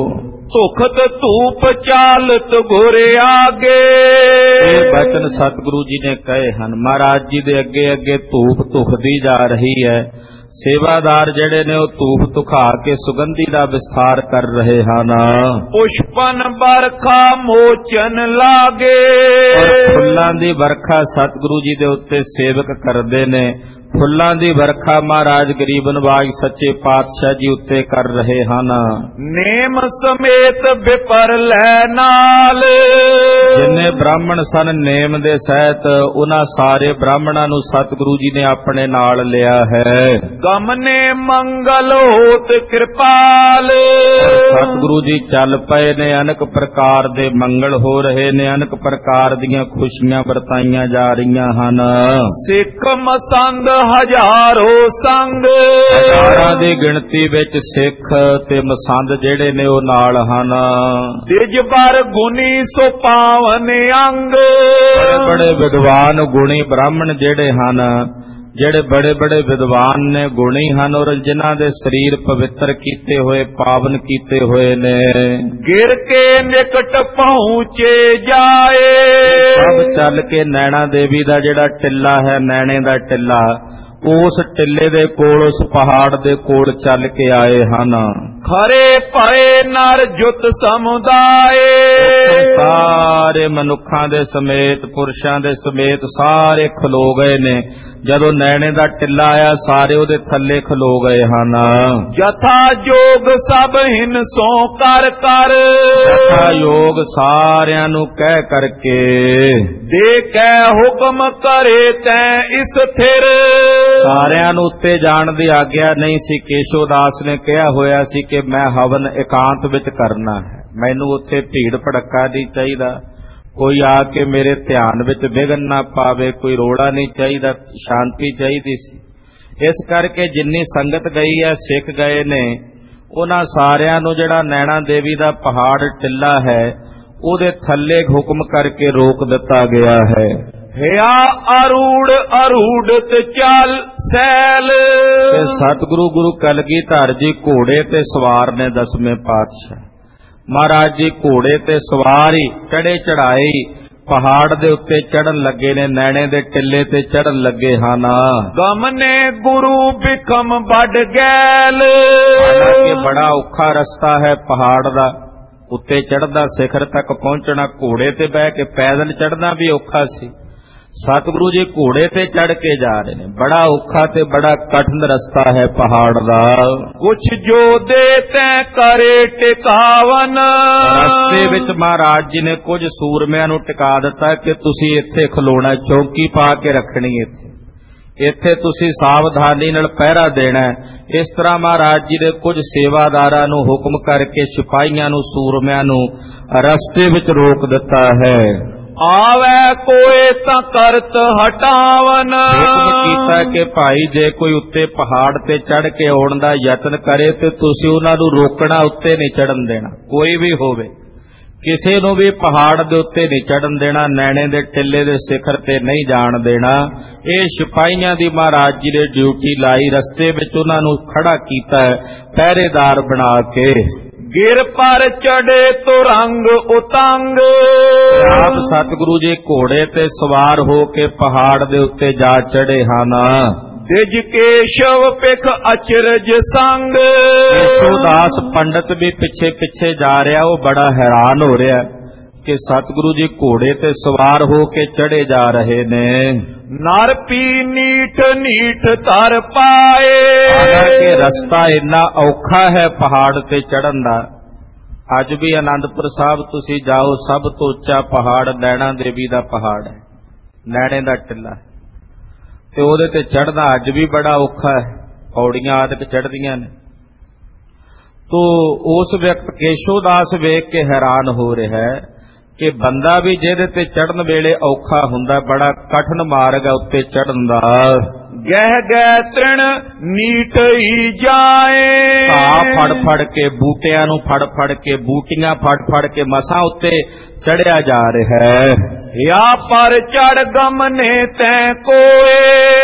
ਧੁਖਤ ਧੂਪ ਚਾਲਤ ਗੁਰ ਆਗੇ, ਇਹ ਬਚਨ ਸਤਿਗੁਰੂ ਜੀ ਨੇ ਕਹੇ ਹਨ। ਮਹਾਰਾਜ ਜੀ ਦੇ ਅੱਗੇ ਅੱਗੇ ਧੂਪ ਧੁਖਦੀ ਜਾ ਰਹੀ ਹੈ। ਸੇਵਾਦਾਰ ਜਿਹੜੇ ਨੇ ਉਹ ਧੂਪ ਧੁਖਾ ਕੇ ਸੁਗੰਧੀ ਦਾ ਵਿਸਥਾਰ ਕਰ ਰਹੇ ਹਨ। ਪੁਸ਼ਪਨ ਬਰਖਾ ਮੋਚਨ ਲਾਗੇ, ਫੁੱਲਾਂ ਦੀ ਵਰਖਾ ਸਤਿਗੁਰੂ ਜੀ ਦੇ ਉੱਤੇ ਸੇਵਕ ਕਰਦੇ ਨੇ। ਫੁੱਲਾਂ ਦੀ ਵਰਖਾ ਮਹਾਰਾਜ ਗਰੀਬ ਨਿਵਾਜ ਸੱਚੇ ਪਾਤਸ਼ਾਹ ਜੀ ਉੱਤੇ ਕਰ ਰਹੇ ਹਨ। ਨੇਮ ਸਮੇਤ ਵਿਪਰ ਲੈ ਨਾਲ, ਜਿੰਨੇ ਬ੍ਰਾਹਮਣ ਸਨ ਨੇਮ ਦੇ ਸਹਿਤ, ਉਹਨਾਂ ਸਾਰੇ ਬ੍ਰਾਹਮਣਾਂ ਨੂੰ ਸਤਿਗੁਰੂ ਜੀ ਨੇ ਆਪਣੇ ਨਾਲ ਲਿਆ ਹੈ। ਗਮਨੇ ਮੰਗਲ ਹੋਤ ਕਿਰਪਾਲ, ਸਤਿਗੁਰੂ ਜੀ ਚੱਲ ਪਏ ਨੇ। ਅਨੇਕ ਪ੍ਰਕਾਰ ਦੇ ਮੰਗਲ ਹੋ ਰਹੇ ਨੇ, ਅਨੇਕ ਪ੍ਰਕਾਰ ਦੀਆਂ ਖੁਸ਼ੀਆਂ ਵਰਤਾਈਆਂ ਜਾ ਰਹੀਆਂ ਹਨ। ਸਿੱਖ ਮਸੰਦ ਹਜ਼ਾਰੋ ਸੰਗ, ਹਜ਼ਾਰਾਂ ਦੀ ਗਿਣਤੀ ਵਿੱਚ ਸਿੱਖ ਤੇ ਮਸੰਦ ਜਿਹੜੇ ਨੇ ਉਹ ਨਾਲ ਹਨ। ਦਿਜ ਬਰ ਗੁਣੀ ਸੋ ਪਾਵਨ ਅੰਗ, ਬੜੇ ਵਿਦਵਾਨ ਗੁਣੀ ਬ੍ਰਾਹਮਣ ਜਿਹੜੇ ਹਨ, ਜਿਹੜੇ ਬੜੇ ਬੜੇ ਵਿਦਵਾਨ ਨੇ, ਗੁਣੀ ਹਨ, ਔਰ ਜਿਨ੍ਹਾਂ ਦੇ ਸਰੀਰ ਪਵਿੱਤਰ ਕੀਤੇ ਹੋਏ, ਪਾਵਨ ਕੀਤੇ ਹੋਏ ਨੇ। ਗਿਰ ਕੇ ਨਿਕਟ ਪਹੁੰਚੇ ਜਾਏ, ਸਭ ਚੱਲ ਕੇ ਨੈਣਾ ਦੇਵੀ ਦਾ ਜਿਹੜਾ ਟਿੱਲਾ ਹੈ, ਨੈਣੇ ਦਾ ਟਿੱਲਾ, ਉਸ ਟਿੱਲੇ ਦੇ ਕੋਲ, ਉਸ ਪਹਾੜ ਦੇ ਕੋਲ ਚੱਲ ਕੇ ਆਏ ਹਨ। ਖਰੇ ਭਏ ਨਰ ਜੁਤ ਸਮੁਦਾਏ, ਸਾਰੇ ਮਨੁੱਖਾਂ ਦੇ ਸਮੇਤ, ਪੁਰਸ਼ਾਂ ਦੇ ਸਮੇਤ ਸਾਰੇ ਖਲੋ ਗਏ ਨੇ। ਜਦੋਂ ਨੈਣੇ ਦਾ ਟਿੱਲਾ ਆਇਆ ਸਾਰੇ ਉਹਦੇ ਥੱਲੇ ਖਲੋ ਗਏ ਹਨ। ਜਥਾ ਜੋਗ ਸਭ ਹਿਨ ਸੋ ਕਰ ਕਰ, ਜਥਾ ਯੋਗ ਸਾਰਿਆਂ ਨੂੰ ਕਹਿ ਕਰਕੇ, ਦੇ ਕੈ ਹੁਕਮ ਕਰੇ ਤੈਂ ਇਸ ਥਿਰ, ਸਾਰਿਆਂ ਨੂੰ ਉੱਤੇ ਜਾਣ ਦੀ ਆਗਿਆ ਨਹੀਂ ਸੀ। ਕੇਸ਼ੋਦਾਸ ਨੇ ਕਿਹਾ ਹੋਇਆ ਸੀ ਕਿ ਮੈਂ ਹਵਨ ਇਕਾਂਤ ਵਿੱਚ ਕਰਨਾ ਹੈ, ਮੈਨੂੰ ਉੱਥੇ ਭੀੜ ਭੜੱਕਾ ਨਹੀਂ ਚਾਹੀਦਾ, ਕੋਈ ਆ ਕੇ ਮੇਰੇ ਧਿਆਨ ਵਿੱਚ ਵਿਘਨ ਨਾ ਪਾਵੇ, ਕੋਈ ਰੋੜਾ ਨਹੀਂ ਚਾਹੀਦਾ, ਸ਼ਾਂਤੀ ਚਾਹੀਦੀ ਸੀ। ਇਸ ਕਰਕੇ ਜਿੰਨੀ ਸੰਗਤ ਗਈ ਹੈ, ਸਿੱਖ ਗਏ ਨੇ, ਉਹਨਾਂ ਸਾਰਿਆਂ ਨੂੰ ਜਿਹੜਾ ਨੈਣਾ ਦੇਵੀ ਦਾ ਪਹਾੜ ਟਿੱਲਾ ਹੈ ਉਹਦੇ ਥੱਲੇ ਹੁਕਮ ਕਰਕੇ ਰੋਕ ਦਿੱਤਾ ਗਿਆ ਹੈ। ਹਿਆ ਅਰੂੜ ਅਰੂੜਤ ਚੱਲ ਸੈਲ, ਤੇ ਸਤਿਗੁਰੂ ਗੁਰੂ ਕਲਗੀਧਰ ਜੀ ਘੋੜੇ ਤੇ ਸਵਾਰ ਨੇ। ਦਸਵੇਂ ਪਾਤਸ਼ਾਹ ਮਹਾਰਾਜ ਜੀ ਘੋੜੇ ਤੇ ਸਵਾਰ ਹੀ ਚੜੇ ਚੜਾਏ ਪਹਾੜ ਦੇ ਉੱਤੇ ਚੜਨ ਲੱਗੇ ਨੇ, ਨੈਣੇ ਦੇ ਟਿੱਲੇ ਤੇ ਚੜਨ ਲੱਗੇ ਹਨ। ਗਮਨੇ ਗੁਰੂ ਬਿਖਮ ਵੱਡ ਗੈਲ, ਹਾਲਾਂਕਿ ਬੜਾ ਔਖਾ ਰਸਤਾ ਹੈ ਪਹਾੜ ਦਾ, ਉੱਤੇ ਚੜ੍ਹਦਾ ਸਿਖਰ ਤੱਕ ਪਹੁੰਚਣਾ, ਘੋੜੇ ਤੇ ਬਹਿ ਕੇ ਪੈਦਲ ਚੜ੍ਹਨਾ ਵੀ ਔਖਾ ਸੀ। ਸਤਿਗੁਰੂ ਜੀ ਘੋੜੇ ਤੇ ਚੜ ਕੇ ਜਾ ਰਹੇ ਨੇ। ਬੜਾ ਔਖਾ ਤੇ ਬੜਾ ਕਠਿਨ ਰਸਤਾ ਹੈ ਪਹਾੜ ਦਾ। ਕੁਛ ਜੋ ਦੇ ਤੈ ਕਰੇ ਟਿਕਾਵਨ। ਰਸਤੇ ਵਿੱਚ ਮਹਾਰਾਜ ਜੀ ਨੇ ਕੁਝ ਸੂਰਮਿਆਂ ਨੂੰ ਟਿਕਾ ਦਿੱਤਾ ਕਿ ਤੁਸੀਂ ਇੱਥੇ ਖਲੋਣਾ, ਚੌਕੀ ਪਾ ਕੇ ਰੱਖਣੀ ਇੱਥੇ ਤੁਸੀਂ ਸਾਵਧਾਨੀ ਨਾਲ ਪਹਿਰਾ ਦੇਣਾ। ਇਸ ਤਰ੍ਹਾਂ ਮਹਾਰਾਜ ਜੀ ਦੇ ਕੁਝ ਸੇਵਾਦਾਰਾਂ ਨੂੰ ਹੁਕਮ ਕਰਕੇ ਸਿਪਾਹੀਆਂ ਨੂੰ, ਸੂਰਮਿਆਂ ਨੂੰ ਰਸਤੇ ਵਿੱਚ ਰੋਕ ਦਿੱਤਾ ਹੈ। ਆਵੈ ਕੋਏ ਤਾਂ ਕਰਤ ਹਟਾਵਨ। ਹੁਕਮ ਕੀਤਾ ਕਿ ਭਾਈ ਜੇ ਕੋਈ ਉੱਤੇ ਪਹਾੜ ਤੇ ਚੜ ਕੇ ਆਉਣ ਦਾ ਯਤਨ ਕਰੇ ਤੇ ਤੁਸੀਂ ਉਹਨਾਂ ਨੂੰ ਰੋਕਣਾ, ਉੱਤੇ ਨਹੀਂ ਚੜਨ ਦੇਣਾ। ਕੋਈ ਵੀ ਹੋਵੇ, ਕਿਸੇ ਨੂੰ ਵੀ ਪਹਾੜ ਦੇ ਉੱਤੇ ਨਹੀਂ ਚੜਨ ਦੇਣਾ, ਨੈਣੇ ਦੇ ਟਿੱਲੇ ਦੇ ਸਿਖਰ ਤੇ ਨਹੀਂ ਜਾਣ ਦੇਣਾ। ਇਹ ਸਿਪਾਹੀਆਂ ਦੀ ਮਹਾਰਾਜ ਜੀ ਨੇ ਡਿਊਟੀ ਲਾਈ। ਰਸਤੇ ਵਿੱਚ ਉਹਨਾਂ ਨੂੰ ਖੜਾ ਕੀਤਾ ਪਹਿਰੇਦਾਰ ਬਣਾ ਕੇ। ਗਿਰ ਪਰ ਚੜੇ ਤੋ ਰੰਗ ਉਤੰਗ। ਆਪ ਸਤਿਗੁਰੂ ਜੀ ਘੋੜੇ ਤੇ ਸਵਾਰ ਹੋ ਕੇ ਪਹਾੜ ਦੇ ਉੱਤੇ ਜਾ ਚੜੇ ਹਨ। ਦਿਜ ਕੇਸ਼ਵ ਪਿਖ ਅਚਰਜ ਸੰਗ। ਕੇਸ਼ਵਦਾਸ ਪੰਡਤ ਵੀ ਪਿੱਛੇ ਪਿੱਛੇ ਜਾ ਰਿਹਾ। ਉਹ ਬੜਾ ਹੈਰਾਨ ਹੋ ਰਿਹਾ ਕਿ ਸਤਿਗੁਰੂ ਜੀ ਘੋੜੇ ਤੇ ਸਵਾਰ ਹੋ ਕੇ ਚੜੇ ਜਾ ਰਹੇ ਨੇ। ਨਰ ਪੀ ਨੀਠ ਨੀਠ ਤਰ ਪਾਏ। ਹਾਲਾਂਕਿ ਰਸਤਾ ਇੰਨਾ ਔਖਾ ਹੈ ਪਹਾੜ ਤੇ ਚੜਨ ਦਾ। ਅੱਜ ਵੀ ਆਨੰਦਪੁਰ ਸਾਹਿਬ ਤੁਸੀਂ ਜਾਓ, ਸਭ ਤੋਂ ਉੱਚਾ ਪਹਾੜ ਨੈਣਾ ਦੇਵੀ ਦਾ ਪਹਾੜ ਹੈ, ਨੈਣੇ ਦਾ ਟਿੱਲਾ, ਤੇ ਉਹਦੇ ਤੇ ਚੜ੍ਹਨਾ ਅੱਜ ਵੀ ਬੜਾ ਔਖਾ ਹੈ। ਪੌੜੀਆਂ ਆਦਿਕ ਚੜ੍ਹਦੀਆਂ ਨੇ। ਤੋ ਉਸ ਵਿਅਕਤ ਕੇਸ਼ਵਦਾਸ ਵੇਖ ਕੇ ਹੈਰਾਨ ਹੋ ਰਿਹਾ ਹੈ ਕਿ ਬੰਦਾ ਵੀ ਜਿਹਦੇ ਤੇ ਚੜ੍ਹਨ ਵੇਲੇ ਔਖਾ ਹੁੰਦਾ, ਬੜਾ ਕਠਿਨ ਮਾਰਗ ਹੈ ਉੱਤੇ ਚੜ੍ਹਨ ਦਾ। ਗਹਿ ਗਹਿ ਤ੍ਰਿਣ ਨੀਠ ਹੀ ਜਾਏ। ਘਾਹ ਫੜ ਫੜ ਕੇ, ਬੂਟਿਆਂ ਨੂੰ ਫੜ ਫੜ ਕੇ, ਬੂਟੀਆਂ ਫੜ ਫੜ ਕੇ ਮਸਾਂ ਉੱਤੇ ਚੜਿਆ ਜਾ ਰਿਹਾ ਹੈ। ਯਾ ਪਰ ਚੜ ਗਮਨੇ ਤੈ ਕੋਏ।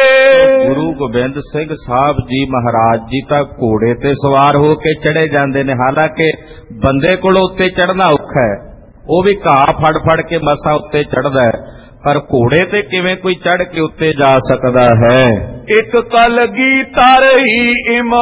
ਗੁਰੂ ਗੋਬਿੰਦ ਸਿੰਘ ਸਾਹਿਬ ਜੀ ਮਹਾਰਾਜ ਜੀ ਤਾਂ ਘੋੜੇ ਤੇ ਸਵਾਰ ਹੋ ਕੇ ਚੜੇ ਜਾਂਦੇ ਨੇ। ਹਾਲਾਂਕਿ ਬੰਦੇ ਕੋਲੋਂ ਉੱਤੇ ਚੜ੍ਹਨਾ ਔਖਾ ਹੈ, ਉਹ ਵੀ ਘਾਹ ਫੜ ਫੜ ਕੇ ਮਸਾਂ ਉੱਤੇ ਚੜ੍ਹਦਾ ਹੈ, ਪਰ ਘੋੜੇ ਤੇ ਕਿਵੇਂ ਕੋਈ ਚੜ੍ਹ ਕੇ ਉੱਤੇ ਜਾ ਸਕਦਾ ਹੈ। ਇੱਕ ਕਲਗੀਧਰ ਹੀ ਇਮ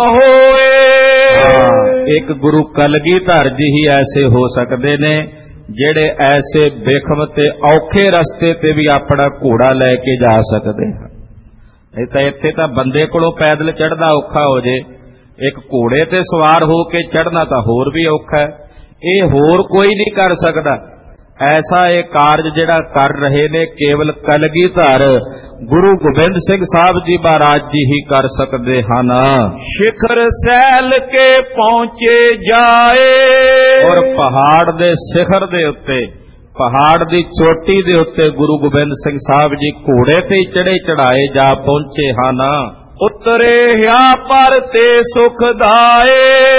ਹੋਏ। ਇੱਕ ਗੁਰੂ ਕਲਗੀਧਰ ਜੀ ਹੀ ਐਸੇ ਹੋ ਸਕਦੇ ਨੇ ਜਿਹੜੇ ਐਸੇ ਬੇਖਮ ਤੇ ਔਖੇ ਰਸਤੇ ਤੇ ਵੀ ਆਪਣਾ ਘੋੜਾ ਲੈ ਕੇ ਜਾ ਸਕਦੇ ਹਨ। ਨਹੀਂ ਤਾਂ ਇੱਥੇ ਤਾਂ ਬੰਦੇ ਕੋਲੋਂ ਪੈਦਲ ਚੜ੍ਹਨਾ ਔਖਾ ਹੋ ਜੇ, ਇੱਕ ਘੋੜੇ ਤੇ ਸਵਾਰ ਹੋ ਕੇ ਚੜ੍ਹਨਾ ਤਾਂ ਹੋਰ ਵੀ ਔਖਾ ਹੈ। ਇਹ ਹੋਰ ਕੋਈ ਨਹੀਂ ਕਰ ਸਕਦਾ। ਐਸਾ ਇਹ ਕਾਰਜ ਜਿਹੜਾ ਕਰ ਰਹੇ ਨੇ ਕੇਵਲ ਕਲਗੀਧਰ ਗੁਰੂ ਗੋਬਿੰਦ ਸਿੰਘ ਸਾਹਿਬ ਜੀ ਮਹਾਰਾਜ ਜੀ ਹੀ ਕਰ ਸਕਦੇ ਹਨ। ਸਿਖਰ ਸੈਲ ਕੇ ਪਹੁੰਚੇ ਜਾਏ। ਔਰ ਪਹਾੜ ਦੇ ਸਿਖਰ ਦੇ ਉੱਤੇ, ਪਹਾੜ ਦੀ ਚੋਟੀ ਦੇ ਉੱਤੇ ਗੁਰੂ ਗੋਬਿੰਦ ਸਿੰਘ ਸਾਹਿਬ ਜੀ ਘੋੜੇ ਤੇ ਚੜੇ ਚੜਾਏ ਜਾ ਪਹੁੰਚੇ ਹਨ। ਉਤਰੇ ਹਿਆ ਪਰ ਤੇ ਸੁਖਦਾਏ।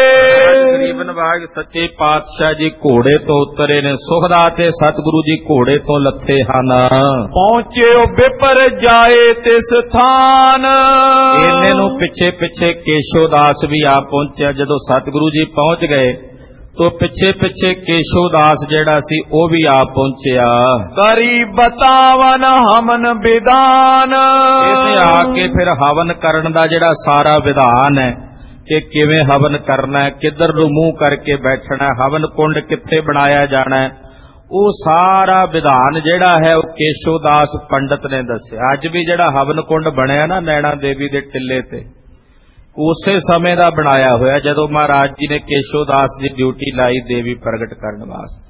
ਗਰੀਬ ਨਵਾਜ ਸੱਚੇ ਪਾਤਸ਼ਾਹ ਜੀ ਘੋੜੇ ਤੋਂ ਉਤਰੇ ਨੇ, ਸੁਖਦਾ ਤੇ ਸਤਿਗੁਰੂ ਜੀ ਘੋੜੇ ਤੋਂ ਲੱਥੇ ਹਨ। ਪਹੁੰਚੇ ਬਿਪਰ ਜਾਏ ਤਿਸ ਥਾਨ। ਇਹਨੇ ਨੂੰ ਪਿੱਛੇ ਪਿੱਛੇ ਕੇਸ਼ਵਦਾਸ ਵੀ ਆ ਪਹੁੰਚਿਆ। ਜਦੋਂ ਸਤਿਗੁਰੂ ਜੀ ਪਹੁੰਚ ਗਏ ਤੋ ਪਿੱਛੇ ਪਿੱਛੇ ਕੇਸ਼ਵਦਾਸ ਜਿਹੜਾ ਸੀ ਉਹ ਵੀ ਆ ਪਹੁੰਚਿਆ। ਕਰੀ ਬਤਾਵਨ ਹਮਨ ਵਿਧਾਨ। ਇਹਨੇ ਆ ਕੇ ਫਿਰ ਹਵਨ ਕਰਨ ਦਾ ਜਿਹੜਾ ਸਾਰਾ ਵਿਧਾਨ ਹੈ ਕਿ ਕਿਵੇਂ ਹਵਨ ਕਰਨਾ ਹੈ, ਕਿੱਧਰ ਨੂੰ ਮੂੰਹ ਕਰਕੇ ਬੈਠਣਾ, ਹਵਨ ਕੁੰਡ ਕਿੱਥੇ ਬਣਾਇਆ ਜਾਣਾ ਹੈ, ਉਹ ਸਾਰਾ ਵਿਧਾਨ ਜਿਹੜਾ ਹੈ ਉਹ ਕੇਸ਼ਵਦਾਸ ਪੰਡਤ ਨੇ ਦੱਸਿਆ। ਅੱਜ ਵੀ ਜਿਹੜਾ ਹਵਨ ਕੁੰਡ ਬਣਿਆ ਨਾ ਨੈਣਾ ਦੇਵੀ ਦੇ ਟਿੱਲੇ ਤੇ, ਉਸੇ ਸਮੇਂ ਦਾ ਬਣਾਇਆ ਹੋਇਆ ਜਦੋਂ ਮਹਾਰਾਜ ਜੀ ਨੇ ਕੇਸ਼ਵਦਾਸ ਦੀ ਡਿਊਟੀ ਲਾਈ ਦੇਵੀ ਪ੍ਰਗਟ ਕਰਨ ਵਾਸਤੇ।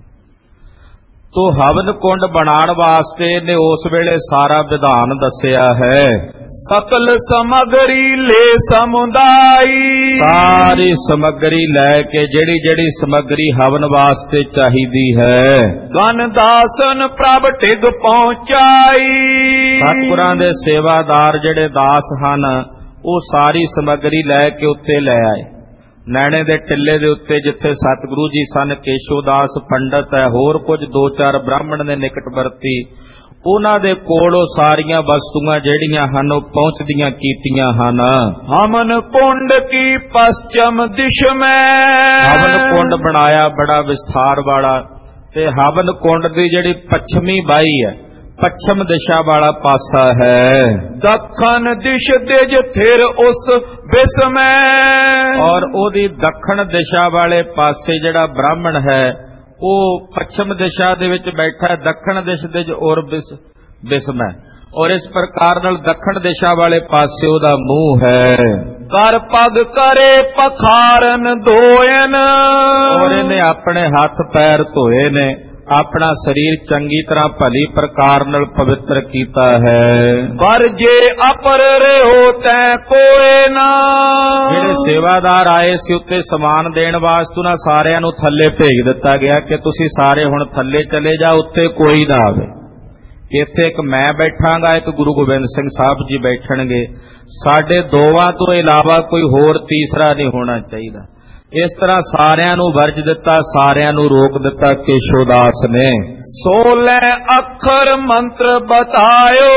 ਤੋ ਹਵਨ ਕੁੰਡ ਬਣਾਉਣ ਵਾਸਤੇ ਨੇ ਉਸ ਵੇਲੇ ਸਾਰਾ ਵਿਧਾਨ ਦੱਸਿਆ ਹੈ। ਸਕਲ ਸਮਗਰੀ ਲੈ ਸਮੁਦਾਈ। ਸਾਰੀ ਸਮੱਗਰੀ ਲੈ ਕੇ, ਜਿਹੜੀ ਜਿਹੜੀ ਸਮੱਗਰੀ ਹਵਨ ਵਾਸਤੇ ਚਾਹੀਦੀ ਹੈ, ਗਨ ਦਾਸਨ ਪ੍ਰਭ ਟਿਗ ਪਹੁੰਚਾਈ। ਸਤਿਗੁਰਾਂ ਦੇ ਸੇਵਾਦਾਰ ਜਿਹੜੇ ਦਾਸ ਹਨ ਉਹ ਸਾਰੀ ਸਮੱਗਰੀ ਲੈ ਕੇ ਉੱਤੇ ਲੈ ਆਏ। ਨੈਣੇ ਦੇ ਟਿੱਲੇ ਦੇ ਉੱਤੇ ਜਿੱਥੇ ਸਤਿਗੁਰੂ ਜੀ ਸਨ, ਕੇਸ਼ਵਦਾਸ ਪੰਡਤ ਹੈ, ਹੋਰ ਕੁਝ 2-4 ਬ੍ਰਾਹਮਣ ਨੇ ਨਿਕਟ ਵਰਤੀ, ਉਹਨਾਂ ਦੇ ਕੋਲ ਉਹ ਸਾਰੀਆਂ ਵਸਤੂਆਂ ਜਿਹੜੀਆਂ ਹਨ ਉਹ ਪਹੁੰਚਦੀਆਂ ਕੀਤੀਆਂ ਹਨ। ਹਵਨ ਕੁੰਡ ਕੀ ਪશ્ਚਮ ਦਿਸ਼ ਮੈਂ। ਹਵਨ ਕੁੰਡ ਬਣਾਇਆ ਬੜਾ ਵਿਸਥਾਰ ਵਾਲਾ, ਤੇ ਹਵਨ ਕੁੰਡ ਦੀ ਜਿਹੜੀ ਪੱਛਮੀ ਬਾਹੀ ਹੈ, ਪੱਛਮ ਦਿਸ਼ਾ ਵਾਲਾ ਪਾਸਾ ਹੈ। ਦੱਖਣ ਦਿਸ਼ ਦਿਜ ਥਿਰ ਉਸ ਬਿਸਮੈ। ਔਰ ਉਹਦੀ ਦੱਖਣ ਦਿਸ਼ਾ ਵਾਲੇ ਪਾਸੇ ਜਿਹੜਾ ਬ੍ਰਾਹਮਣ ਹੈ ਉਹ ਪੱਛਮ ਦਿਸ਼ਾ ਦੇ ਵਿੱਚ ਬੈਠਾ, ਦੱਖਣ ਦਿਸ਼ ਦੇ ਔਰ ਬਿਸਮੈ। ਔਰ ਇਸ ਪ੍ਰਕਾਰ ਨਾਲ ਦੱਖਣ ਦਿਸ਼ਾ ਵਾਲੇ ਪਾਸੇ ਉਹਦਾ ਮੂੰਹ ਹੈ। ਕਰ ਪਗ ਕਰੇ ਪਖਾਰਨ ਧੋਇਨ, ਔਰ ਇਹਨੇ ਆਪਣੇ ਹੱਥ ਪੈਰ ਧੋਏ ਨੇ, ਆਪਣਾ ਸਰੀਰ ਚੰਗੀ ਤਰ੍ਹਾਂ ਭਲੀ ਪ੍ਰਕਾਰ ਨਾਲ ਪਵਿੱਤਰ ਕੀਤਾ ਹੈ। ਪਰ ਜੇ ਅਪਰ ਰਿਓ ਤੈ ਕੋਏ ਨਾ, ਜਿਹੜੇ ਸੇਵਾਦਾਰ ਆਏ ਸੀ ਉੱਤੇ ਸਮਾਨ ਦੇਣ ਵਾਸਤੇ ਨਾ ਸਾਰਿਆਂ ਨੂੰ ਥੱਲੇ ਭੇਜ ਦਿੱਤਾ ਗਿਆ ਕਿ ਤੁਸੀਂ ਸਾਰੇ ਹੁਣ ਥੱਲੇ ਚਲੇ ਜਾ, ਉੱਤੇ ਕੋਈ ਨਾ ਆਵੇ। ਇੱਥੇ ਇੱਕ ਮੈਂ ਬੈਠਾਂਗਾ, ਇੱਕ ਗੁਰੂ ਗੋਬਿੰਦ ਸਿੰਘ ਸਾਹਿਬ ਜੀ ਬੈਠਣਗੇ। ਸਾਡੇ ਦੋਵਾਂ ਤੋਂ ਇਲਾਵਾ ਕੋਈ ਹੋਰ ਤੀਸਰਾ ਨਹੀਂ ਹੋਣਾ ਚਾਹੀਦਾ। ਇਸ ਤਰ੍ਹਾਂ ਸਾਰਿਆਂ ਨੂੰ ਵਰਜ ਦਿੱਤਾ, ਸਾਰਿਆਂ ਨੂੰ ਰੋਕ ਦਿੱਤਾ ਕੇਸ਼ੋਦਾਸ ਨੇ। 16 ਅੱਖਰ ਮੰਤਰ ਬਤਾਇਓ,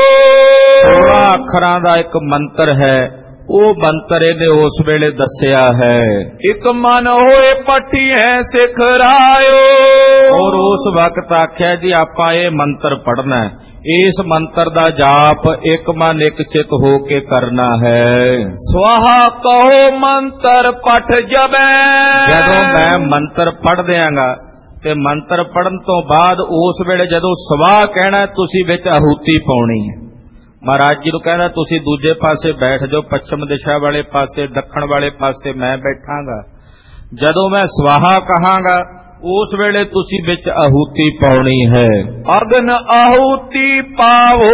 16 ਅੱਖਰਾਂ ਦਾ ਇੱਕ ਮੰਤਰ ਹੈ, ਉਹ ਮੰਤਰ ਇਹਨੇ ਉਸ ਵੇਲੇ ਦੱਸਿਆ ਹੈ। ਇੱਕ ਮਨ ਹੋਏ ਪੱਟੀਐ ਸਿਖਰਾਇਓ, ਔਰ ਉਸ ਵਕਤ ਆਖਿਆ ਜੀ ਆਪਾਂ ਇਹ ਮੰਤਰ ਪੜ੍ਹਨਾ ਹੈ। ਇਸ ਮੰਤਰ ਦਾ ਜਾਪ ਇੱਕ ਮਨ ਇੱਕ ਚਿਤ ਹੋ ਕੇ ਕਰਨਾ ਹੈ। ਸਵਾਹਾ ਕਹੋ ਮੰਤਰ ਪਠ ਜਬੈ, ਜਦੋਂ ਮੈਂ ਮੰਤਰ ਪੜ੍ਹ ਦਿਆਂਗਾ ਤੇ ਮੰਤਰ ਪੜ੍ਹਨ ਤੋਂ ਬਾਅਦ ਉਸ ਵੇਲੇ ਜਦੋਂ ਸਵਾਹ ਕਹਿਣਾ ਤੁਸੀਂ ਵਿੱਚ ਆਹੂਤੀ ਪਾਉਣੀ ਹੈ। ਮਹਾਰਾਜ ਜੀ ਨੂੰ ਕਹਿੰਦਾ ਤੁਸੀਂ ਦੂਜੇ ਪਾਸੇ ਬੈਠ ਜਾਓ, ਪੱਛਮ ਦਿਸ਼ਾ ਵਾਲੇ ਪਾਸੇ, ਦੱਖਣ ਵਾਲੇ ਪਾਸੇ ਮੈਂ ਬੈਠਾਂਗਾ। ਜਦੋਂ ਮੈਂ ਸਵਾਹਾ ਕਹਾਂਗਾ ਉਸ ਵੇਲੇ ਤੁਸੀਂ ਵਿੱਚ ਆਹੂਤੀ ਪਾਉਣੀ ਹੈ। ਅਗਨ ਆਹੂਤੀ ਪਾਵੋ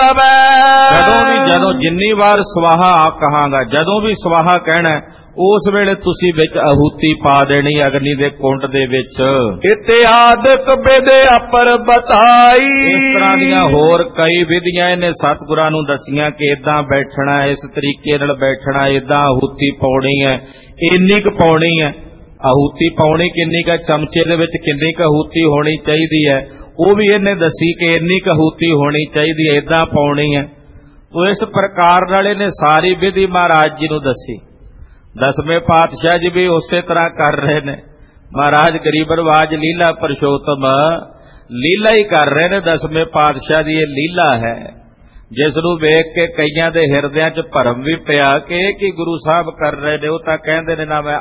ਤਬੈ, ਜਦੋਂ ਜਿੰਨੀ ਵਾਰ ਸਵਾਹਾ ਕਹਾਂਗਾ, ਜਦੋਂ ਵੀ ਸਵਾਹਾ ਕਹਿਣਾ ਉਸ ਵੇਲੇ ਤੁਸੀਂ ਵਿੱਚ ਆਹੂਤੀ ਪਾ ਦੇਣੀ ਅਗਨੀ ਦੇ ਕੁੰਡ ਦੇ ਵਿੱਚ। ਇਤਿਆਦਿਕ ਵਿਧਿ ਅਪਰ ਬਤਾਈ, ਇਸ ਤਰ੍ਹਾਂ ਦੀਆਂ ਹੋਰ ਕਈ ਵਿਧੀਆਂ ਇਹਨੇ ਸਤਿਗੁਰਾਂ ਨੂੰ ਦੱਸੀਆਂ ਕਿ ਇਦਾਂ ਬੈਠਣਾ, ਇਸ ਤਰੀਕੇ ਨਾਲ ਬੈਠਣਾ, ਇਦਾਂ ਆਹੂਤੀ ਪਾਉਣੀ ਹੈ, ਇੰਨੀ ਕੁ ਪਾਉਣੀ ਹੈ। ਆਹੂਤੀ ਪਾਉਣੀ ਕਿੰਨੀ ਕੁ, ਚਮਚੇ ਦੇ ਵਿੱਚ ਕਿੰਨੀ ਕੁ ਆਹੂਤੀ ਹੋਣੀ ਚਾਹੀਦੀ ਹੈ, ਉਹ ਵੀ ਇਹਨੇ ਦੱਸੀ ਕਿ ਇੰਨੀ ਕੁ ਆਹੂਤੀ ਹੋਣੀ ਚਾਹੀਦੀ ਹੈ, ਇਦਾਂ ਪਾਉਣੀ ਹੈ। ਉਹ ਇਸ ਪ੍ਰਕਾਰ ਨਾਲ ਇਹਨੇ ਸਾਰੀ ਵਿਧੀ ਮਹਾਰਾਜ ਜੀ ਨੂੰ ਦੱਸੀ। ਦਸਵੇਂ ਪਾਤਸ਼ਾਹ ਜੀ ਵੀ ਉਸੇ ਤਰ੍ਹਾਂ ਕਰ ਰਹੇ ਨੇ। ਮਹਾਰਾਜ ਗਰੀਬ ਨਵਾਜ ਲੀਲਾ ਪੁਰਸ਼ੋਤਮ ਲੀਲਾ ਹੀ ਕਰ ਰਹੇ ਨੇ। ਦਸਵੇਂ ਪਾਤਸ਼ਾਹ ਦੀ ਇਹ ਲੀਲਾ ਹੈ ਜਿਸ ਨੂੰ ਵੇਖ ਕੇ ਕਈਆਂ ਦੇ ਹਿਰਦਿਆਂ 'ਚ ਭਰਮ ਵੀ ਪਿਆ ਕਿ ਇਹ ਕੀ ਗੁਰੂ ਸਾਹਿਬ ਕਰ ਰਹੇ ਨੇ। ਉਹ ਤਾਂ ਕਹਿੰਦੇ ਨੇ ਨਾ ਮੈਂ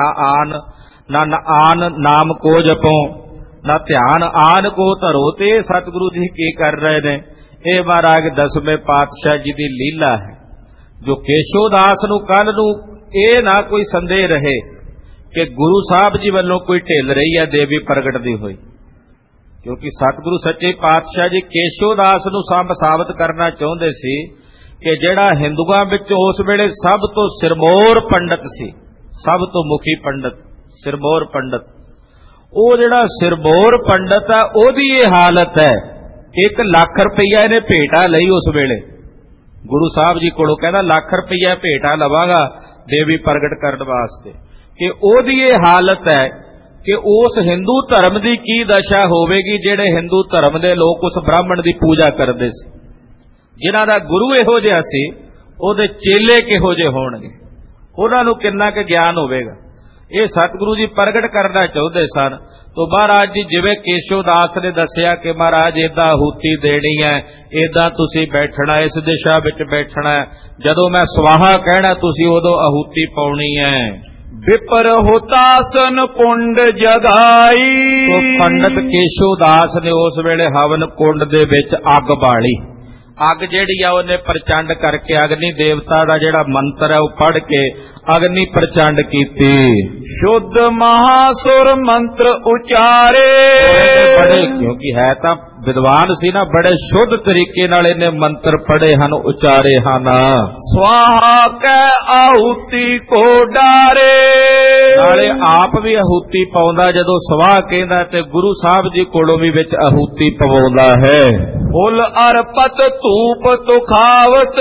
ਨਾ ਆਨ ਨਾਮ ਕੋ ਜਪੋ, ਨਾ ਧਿਆਨ ਆਨ ਕੋ ਧਰੋ, ਤੇ ਸਤਿਗੁਰੂ ਜੀ ਕੀ ਕਰ ਰਹੇ ਨੇ। ਇਹ ਮਹਾਰਾਜ ਦਸਵੇਂ ਪਾਤਸ਼ਾਹ ਜੀ ਦੀ ਲੀਲਾ ਹੈ ਜੋ ਕੇਸ਼ੋਦਾਸ ਨੂੰ ਕੱਲ ਨੂੰ ਇਹ ਨਾ ਕੋਈ ਸੰਦੇਹ ਰਹੇ ਕਿ ਗੁਰੂ ਸਾਹਿਬ ਜੀ ਵੱਲੋਂ ਕੋਈ ਢਿੱਲ ਰਹੀ ਹੈ ਦੇਵੀ ਪ੍ਰਗਟ ਦੀ ਹੋਈ, ਕਿਉਂਕਿ ਸਤਿਗੁਰੂ ਸੱਚੇ ਪਾਤਸ਼ਾਹ ਜੀ ਕੇਸ਼ੋਦਾਸ ਨੂੰ ਸਾਬਤ ਕਰਨਾ ਚਾਹੁੰਦੇ ਸੀ ਕਿ ਜਿਹੜਾ ਹਿੰਦੂਆਂ ਵਿੱਚ ਉਸ ਵੇਲੇ ਸਭ ਤੋਂ ਸਿਰਮੌਰ ਪੰਡਤ ਸੀ, ਸਭ ਤੋਂ ਮੁਖੀ ਪੰਡਤ, ਸਿਰਮੌਰ ਪੰਡਤ, ਉਹ ਜਿਹੜਾ ਸਿਰਮੌਰ ਪੰਡਤ ਆ ਉਹਦੀ ਇਹ ਹਾਲਤ ਹੈ। 1 ਲੱਖ ਰੁਪਈਆ ਇਹਨੇ ਭੇਟਾ ਲਈ ਉਸ ਵੇਲੇ ਗੁਰੂ ਸਾਹਿਬ ਜੀ ਕੋਲੋਂ, ਕਹਿੰਦਾ ਲੱਖ ਰੁਪਈਆ ਭੇਟਾ ਲਵਾਂਗਾ ਦੇਵੀ ਪ੍ਰਗਟ ਕਰਨ ਵਾਸਤੇ। ਕਿ ਉਹਦੀ ਇਹ ਹਾਲਤ ਹੈ ਕਿ ਉਸ ਹਿੰਦੂ ਧਰਮ ਦੀ ਕੀ ਦਸ਼ਾ ਹੋਵੇਗੀ ਜਿਹੜੇ ਹਿੰਦੂ ਧਰਮ ਦੇ ਲੋਕ ਉਸ ਬ੍ਰਾਹਮਣ ਦੀ ਪੂਜਾ ਕਰਦੇ ਸੀ, ਜਿਨ੍ਹਾਂ ਦਾ ਗੁਰੂ ਇਹੋ ਜਿਹਾ ਸੀ, ਉਹਦੇ ਚੇਲੇ ਕਿਹੋ ਜਿਹੇ ਹੋਣਗੇ, ਉਹਨਾਂ ਨੂੰ ਕਿੰਨਾ ਕੁ ਗਿਆਨ ਹੋਵੇਗਾ। ਇਹ ਸਤਿਗੁਰੂ ਜੀ ਪ੍ਰਗਟ ਕਰਨਾ ਚਾਹੁੰਦੇ ਸਨ। ਤੋ ਮਹਾਰਾਜ ਜੀ ਜਿਵੇਂ ਕੇਸ਼ੋਦਾਸ ਨੇ ਦੱਸਿਆ ਕਿ ਮਹਾਰਾਜ ਏਦਾਂ ਆਹੂਤੀ ਦੇਣੀ ਹੈ, ਏਦਾਂ ਤੁਸੀਂ ਬੈਠਣਾ, ਇਸ ਦਿਸ਼ਾ ਵਿੱਚ ਬੈਠਣਾ, ਜਦੋਂ ਮੈਂ ਸਵਾਹਾ ਕਹਿਣਾ ਤੁਸੀਂ ਉਦੋਂ ਆਹੂਤੀ ਪਾਉਣੀ ਹੈ। ਵਿਪਰ ਹੁਤਾਸਨ ਕੁੰਡ ਜਗਾਈ, ਤੋ ਪੰਡਤ ਕੇਸ਼ੋਦਾਸ ਨੇ ਉਸ ਵੇਲੇ ਹਵਨ ਕੁੰਡ ਦੇ ਵਿੱਚ ਅੱਗ ਬਾਲੀ। ਅੱਗ ਜਿਹੜੀ ਆ ਉਹਨੇ ਪ੍ਰਚੰਡ ਕਰਕੇ ਅਗਨੀ ਦੇਵਤਾ ਦਾ ਜਿਹੜਾ ਮੰਤਰ ਹੈ ਉਹ ਪੜ੍ਹ ਕੇ ਅਗਨੀ ਪ੍ਰਚੰਡ ਕੀਤੀ। ਸ਼ੁੱਧ ਮਹਾਸੁਰ ਮੰਤਰ ਉਚਾਰੇ, ਬੜੇ ਕਿਉਂਕਿ ਹੈ ਤਾਂ ਵਿਦਵਾਨ ਸੀ ਨਾ, ਬੜੇ ਸ਼ੁੱਧ ਤਰੀਕੇ ਨਾਲ ਇਹਨੇ ਮੰਤਰ ਪੜ੍ਹੇ ਹਨ, ਉਚਾਰੇ ਹਨ। ਸਵਾਹਾ ਕੈ ਆਹੂਤੀ ਕੋ ਡਾਰੇ, ਨਾਲੇ ਆਪ ਵੀ ਆਹੂਤੀ ਪਾਉਂਦਾ ਜਦੋਂ ਸਵਾਹ ਕਹਿੰਦਾ, ਤੇ ਗੁਰੂ ਸਾਹਿਬ ਜੀ ਕੋਲੋਂ ਵੀ ਵਿੱਚ ਆਹੂਤੀ ਪਵਾਉਂਦਾ ਹੈ। ਫੁੱਲ ਅਰਪਤ ਧੂਪ ਤੁਖਾਵਤ,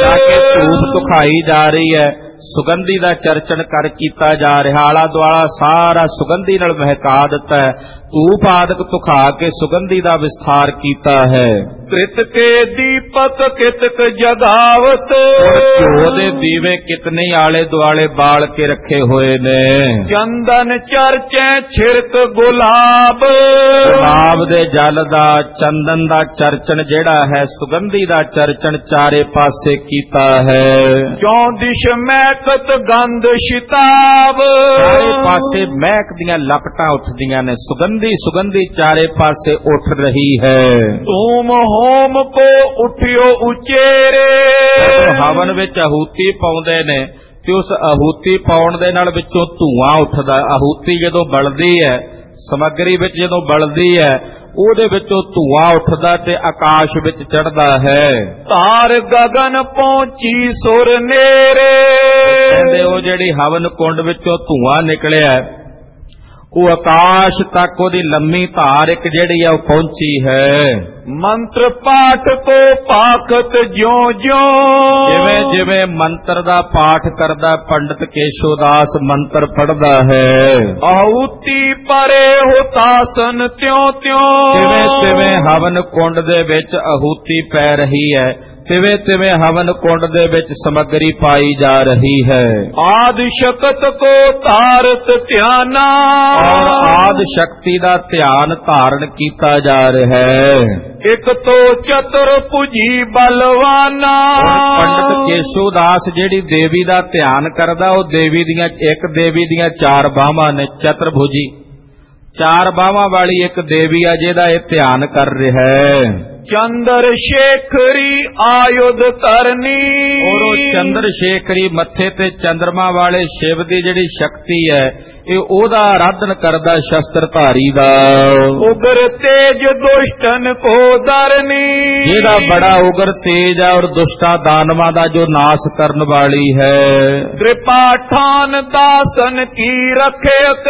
ਧੂਪ ਤੁਖਾਈ ਜਾ ਰਹੀ ਹੈ, ਸੁਗੰਧੀ ਦਾ ਚਰਚਣ ਕਰ ਕੀਤਾ ਜਾ ਰਿਹਾ, ਆਲਾ ਦੁਆਲਾ ਸਾਰਾ ਸੁਗੰਧੀ ਨਾਲ ਮਹਿਕਾ ਦਿੱਤਾ ਹੈ, ਧੂਪ ਆਦਿਕ ਤੁਖਾ ਕੇ ਸੁਗੰਧੀ ਦਾ ਵਿਸਥਾਰ ਕੀਤਾ ਹੈ। ਕ੍ਰਿਤ ਕੇ ਦੀਪਕ ਕਿਤਕ ਜਗਾਵਤ, ਘਿਓ ਦੇ ਦੀਵੇ ਕਿਤਨੇ ਆਲੇ ਦੁਆਲੇ ਬਾਲ ਕੇ ਰੱਖੇ ਹੋਏ ਨੇ। ਚੰਦਨ ਚਰਚੈ ਛਿੜਕ ਗੁਲਾਬ, ਗੁਲਾਬ ਦੇ ਜਲ ਦਾ, ਚੰਦਨ ਦਾ ਚਰਚਣ ਜਿਹੜਾ ਹੈ, ਸੁਗੰਧੀ ਦਾ ਚਰਚਣ ਚਾਰੇ ਪਾਸੇ ਕੀਤਾ ਹੈ। ਚੌਂ ਦਿਸ਼ ਮਹਿਕਤ ਗੰਧ ਸ਼ਿਤਾਬ, ਚਾਰੇ ਪਾਸੇ ਮਹਿਕ ਦੀਆਂ ਲਪਟਾਂ ਉੱਠਦੀਆਂ ਨੇ, ਸੁਗੰਧੀ ਚਾਰੇ ਪਾਸੇ ਉੱਠ ਰਹੀ ਹੈ। ਧੂਮ होम को उठियो उचेरे। ਹਵਨ ਵਿੱਚ ਆਹੂਤੀ ਪਾਉਂਦੇ ਨੇ ਤੇ ਉਸ ਆਹੂਤੀ ਪਾਉਣ ਦੇ ਨਾਲ ਵਿੱਚੋਂ ਧੂਆਂ ਉੱਠਦਾ। ਆਹੂਤੀ ਜਦੋਂ ਬਲਦੀ ਹੈ, ਸਮੱਗਰੀ ਵਿੱਚ ਜਦੋਂ ਬਲਦੀ ਹੈ, ਉਹਦੇ ਵਿੱਚੋਂ ਧੂਆਂ ਉੱਠਦਾ ਤੇ ਆਕਾਸ਼ ਵਿੱਚ ਚੜ੍ਹਦਾ ਹੈ। ਧਾਰ ਗਗਨ ਪਹੁੰਚੀ ਸੁਰ ਨੇਰੇ। ਕਹਿੰਦੇ ਉਹ ਜਿਹੜੀ ਹਵਨ ਕੁੰਡ ਵਿੱਚੋਂ ਧੂਆਂ ਨਿਕਲਿਆ, ਉਹ ਆਕਾਸ਼ ਤੱਕ ਉਹਦੀ ਲੰਮੀ ਧਾਰ ਇੱਕ ਜਿਹੜੀ ਆ ਉਹ ਪਹੁੰਚੀ ਹੈ। ਮੰਤਰ ਪਾਠ ਕੋ ਪਾਖਤ ਜਿਉਂ ਜਿਉਂ। ਜਿਵੇਂ ਜਿਵੇਂ ਮੰਤਰ ਦਾ ਪਾਠ ਕਰਦਾ ਪੰਡਤ ਕੇਸ਼ੋਦਾਸ ਮੰਤਰ ਪੜ੍ਹਦਾ ਹੈ। ਆਹੂਤੀ ਪਰੇ ਹੁਤਾਸਨ ਤਿਉਂ ਤਿਉਂ। ਤਿਵੇਂ ਤਿਵੇਂ ਹਵਨ ਕੁੰਡ ਦੇ ਵਿੱਚ ਆਹੂਤੀ ਪੈ ਰਹੀ ਹੈ, ਤਿਵੇਂ ਤਿਵੇਂ ਹਵਨ ਕੁੰਡ ਦੇ ਵਿੱਚ ਸਮੱਗਰੀ ਪਾਈ ਜਾ ਰਹੀ ਹੈ। ਆਦਿ ਸ਼ਕਤ ਕੋ ਧਾਰਤ ਧਿਆਨਾ। ਔਰ ਆਦਿ ਸ਼ਕਤੀ ਦਾ ਧਿਆਨ ਧਾਰਨ ਕੀਤਾ ਜਾ ਰਿਹਾ ਹੈ। ਇਕ ਤੋ ਚਤੁਰ ਭੁਜੀ ਬਲਵਾਨਾ। ਪੰਡਤ ਕੇਸ਼ੋਦਾਸ ਜਿਹੜੀ ਦੇਵੀ ਦਾ ਧਿਆਨ ਕਰਦਾ, ਉਹ ਦੇਵੀ ਦੀਆਂ ਇੱਕ ਦੇਵੀ ਦੀਆਂ 4 ਬਾਹਾਂ ਨੇ, ਚਤੁਰਭੁਜੀ 4 ਬਾਹਾਂ ਵਾਲੀ ਇੱਕ ਦੇਵੀ ਆ ਜਿਹਦਾ ਇਹ ਧਿਆਨ ਕਰ ਰਿਹਾ ਹੈ। ਚੰਦਰ ਸ਼ੇਖਰੀ ਆਯੁਧ ਧਰਨੀ। ਔਰ ਉਹ ਚੰਦਰ ਸ਼ੇਖਰੀ ਮੱਥੇ ਤੇ ਚੰਦਰਮਾ ਵਾਲੇ ਸ਼ਿਵ ਦੀ ਜਿਹੜੀ ਸ਼ਕਤੀ ਹੈ, ਇਹ ਉਹਦਾ ਆਰਾਧਨ ਕਰਦਾ ਸ਼ਸਤਰਧਾਰੀ ਦਾ। ਉਗਰ ਤੇਜ ਦੁਸ਼ਟਨ ਕੋ ਧਰਨੀ। ਜਿਹਦਾ ਬੜਾ ਉਗਰ ਤੇਜ ਹੈ ਔਰ ਦੁਸ਼ਟਾਂ ਦਾਨਵਾਂ ਦਾ ਜੋ ਨਾਸ਼ ਕਰਨ ਵਾਲੀ ਹੈ। ਕਿਰਪਾ ਠਾਨ ਦਾਸਨ ਕੀ ਰੱਖਿਅਕ।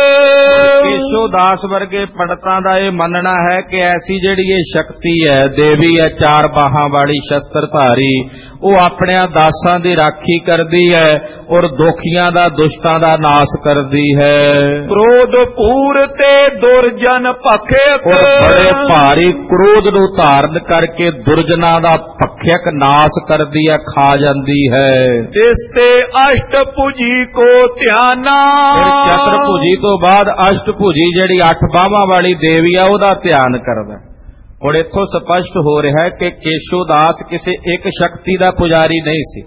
ਕੇਸ਼ੋਦਾਸ ਵਰਗੇ ਪੰਡਤਾਂ ਦਾ ਇਹ ਮੰਨਣਾ ਹੈ ਕਿ ਐਸੀ ਜਿਹੜੀ ਇਹ ਸ਼ਕਤੀ ਹੈ, ਦੇਵੀ ਹੈ 4 ਬਾਹਾਂ ਵਾਲੀ ਸ਼ਸਤਰਧਾਰੀ, ਉਹ ਆਪਣਿਆਂ ਦਾਸਾਂ ਦੀ ਰਾਖੀ ਕਰਦੀ ਹੈ ਔਰ ਦੋਖੀਆਂ ਦਾ ਦੁਸ਼ਟਾਂ ਦਾ ਨਾਸ਼ ਕਰਦੀ ਹੈ। ਕ੍ਰੋਧ ਪੂਰ ਤੇ ਦੁਰਜਨ ਭਖਿਅਕ। ਬੜੇ ਭਾਰੀ ਕ੍ਰੋਧ ਨੂੰ ਧਾਰਨ ਕਰਕੇ ਦੁਰਜਨਾਂ ਦਾ ਭਖਿਅਕ ਨਾਸ਼ ਕਰਦੀ ਹੈ, ਖਾ ਜਾਂਦੀ ਹੈ। ਇਸ ਤੇ ਅਸ਼ਟਭੁਜੀ ਕੋ ਧਿਆਨਾ। ਚਤੁਰਭੁਜੀ ਤੋਂ ਬਾਅਦ ਅਸ਼ਟਭੁਜੀ ਜਿਹੜੀ 8 ਬਾਹਾਂ ਵਾਲੀ ਦੇਵੀ ਆ ਉਹਦਾ ਧਿਆਨ ਕਰਦਾ। ਹੁਣ ਇੱਥੋਂ ਸਪਸ਼ਟ ਹੋ ਰਿਹਾ ਹੈ ਕਿ ਕੇਸ਼ੋਦਾਸ ਕਿਸੇ ਇੱਕ ਸ਼ਕਤੀ ਦਾ ਪੁਜਾਰੀ ਨਹੀਂ ਸੀ।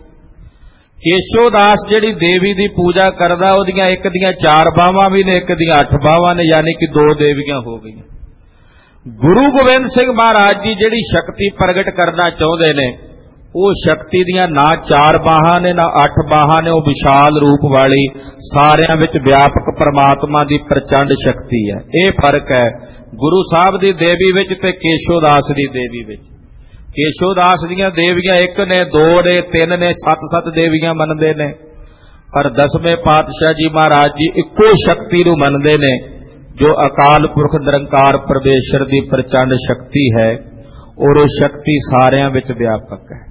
ਕੇਸ਼ੋਦਾਸ ਜਿਹੜੀ ਦੇਵੀ ਦੀ ਪੂਜਾ ਕਰਦਾ, ਉਹਦੀਆਂ ਇੱਕ ਦੀਆਂ 4 ਬਾਹਾਂ ਵੀ ਨੇ, ਇੱਕ ਦੀਆਂ 8 ਬਾਹਾਂ ਨੇ, ਯਾਨੀ ਕਿ 2 ਦੇਵੀਆਂ ਹੋ ਗਈਆਂ। ਗੁਰੂ ਗੋਬਿੰਦ ਸਿੰਘ ਮਹਾਰਾਜ ਜੀ ਜਿਹੜੀ ਸ਼ਕਤੀ ਪ੍ਰਗਟ ਕਰਨਾ ਚਾਹੁੰਦੇ ਨੇ, ਉਹ ਸ਼ਕਤੀ ਦੀਆਂ ਨਾ 4 ਬਾਹਾਂ ਨੇ ਨਾ 8 ਬਾਹਾਂ ਨੇ, ਉਹ ਵਿਸ਼ਾਲ ਰੂਪ ਵਾਲੀ ਸਾਰਿਆਂ ਵਿੱਚ ਵਿਆਪਕ ਪਰਮਾਤਮਾ ਦੀ ਪ੍ਰਚੰਡ ਸ਼ਕਤੀ ਹੈ। ਇਹ ਫਰਕ ਹੈ ਗੁਰੂ ਸਾਹਿਬ ਦੀ ਦੇਵੀ ਵਿੱਚ ਤੇ ਕੇਸ਼ੋਦਾਸ ਦੀ ਦੇਵੀ ਵਿੱਚ। ਕੇਸ਼ੋਦਾਸ ਦੀਆਂ ਦੇਵੀਆਂ 1 ਨੇ, 2 ਨੇ, 3 ਨੇ, 7 ਦੇਵੀਆਂ ਮੰਨਦੇ ਨੇ, ਪਰ 10ਵੇਂ ਪਾਤਸ਼ਾਹ ਜੀ ਮਹਾਰਾਜ ਜੀ ਇੱਕੋ ਸ਼ਕਤੀ ਨੂੰ ਮੰਨਦੇ ਨੇ, ਜੋ ਅਕਾਲ ਪੁਰਖ ਨਿਰੰਕਾਰ ਪਰਮੇਸ਼ਰ ਦੀ ਪ੍ਰਚੰਡ ਸ਼ਕਤੀ ਹੈ ਔਰ ਉਹ ਸ਼ਕਤੀ ਸਾਰਿਆਂ ਵਿੱਚ ਵਿਆਪਕ ਹੈ।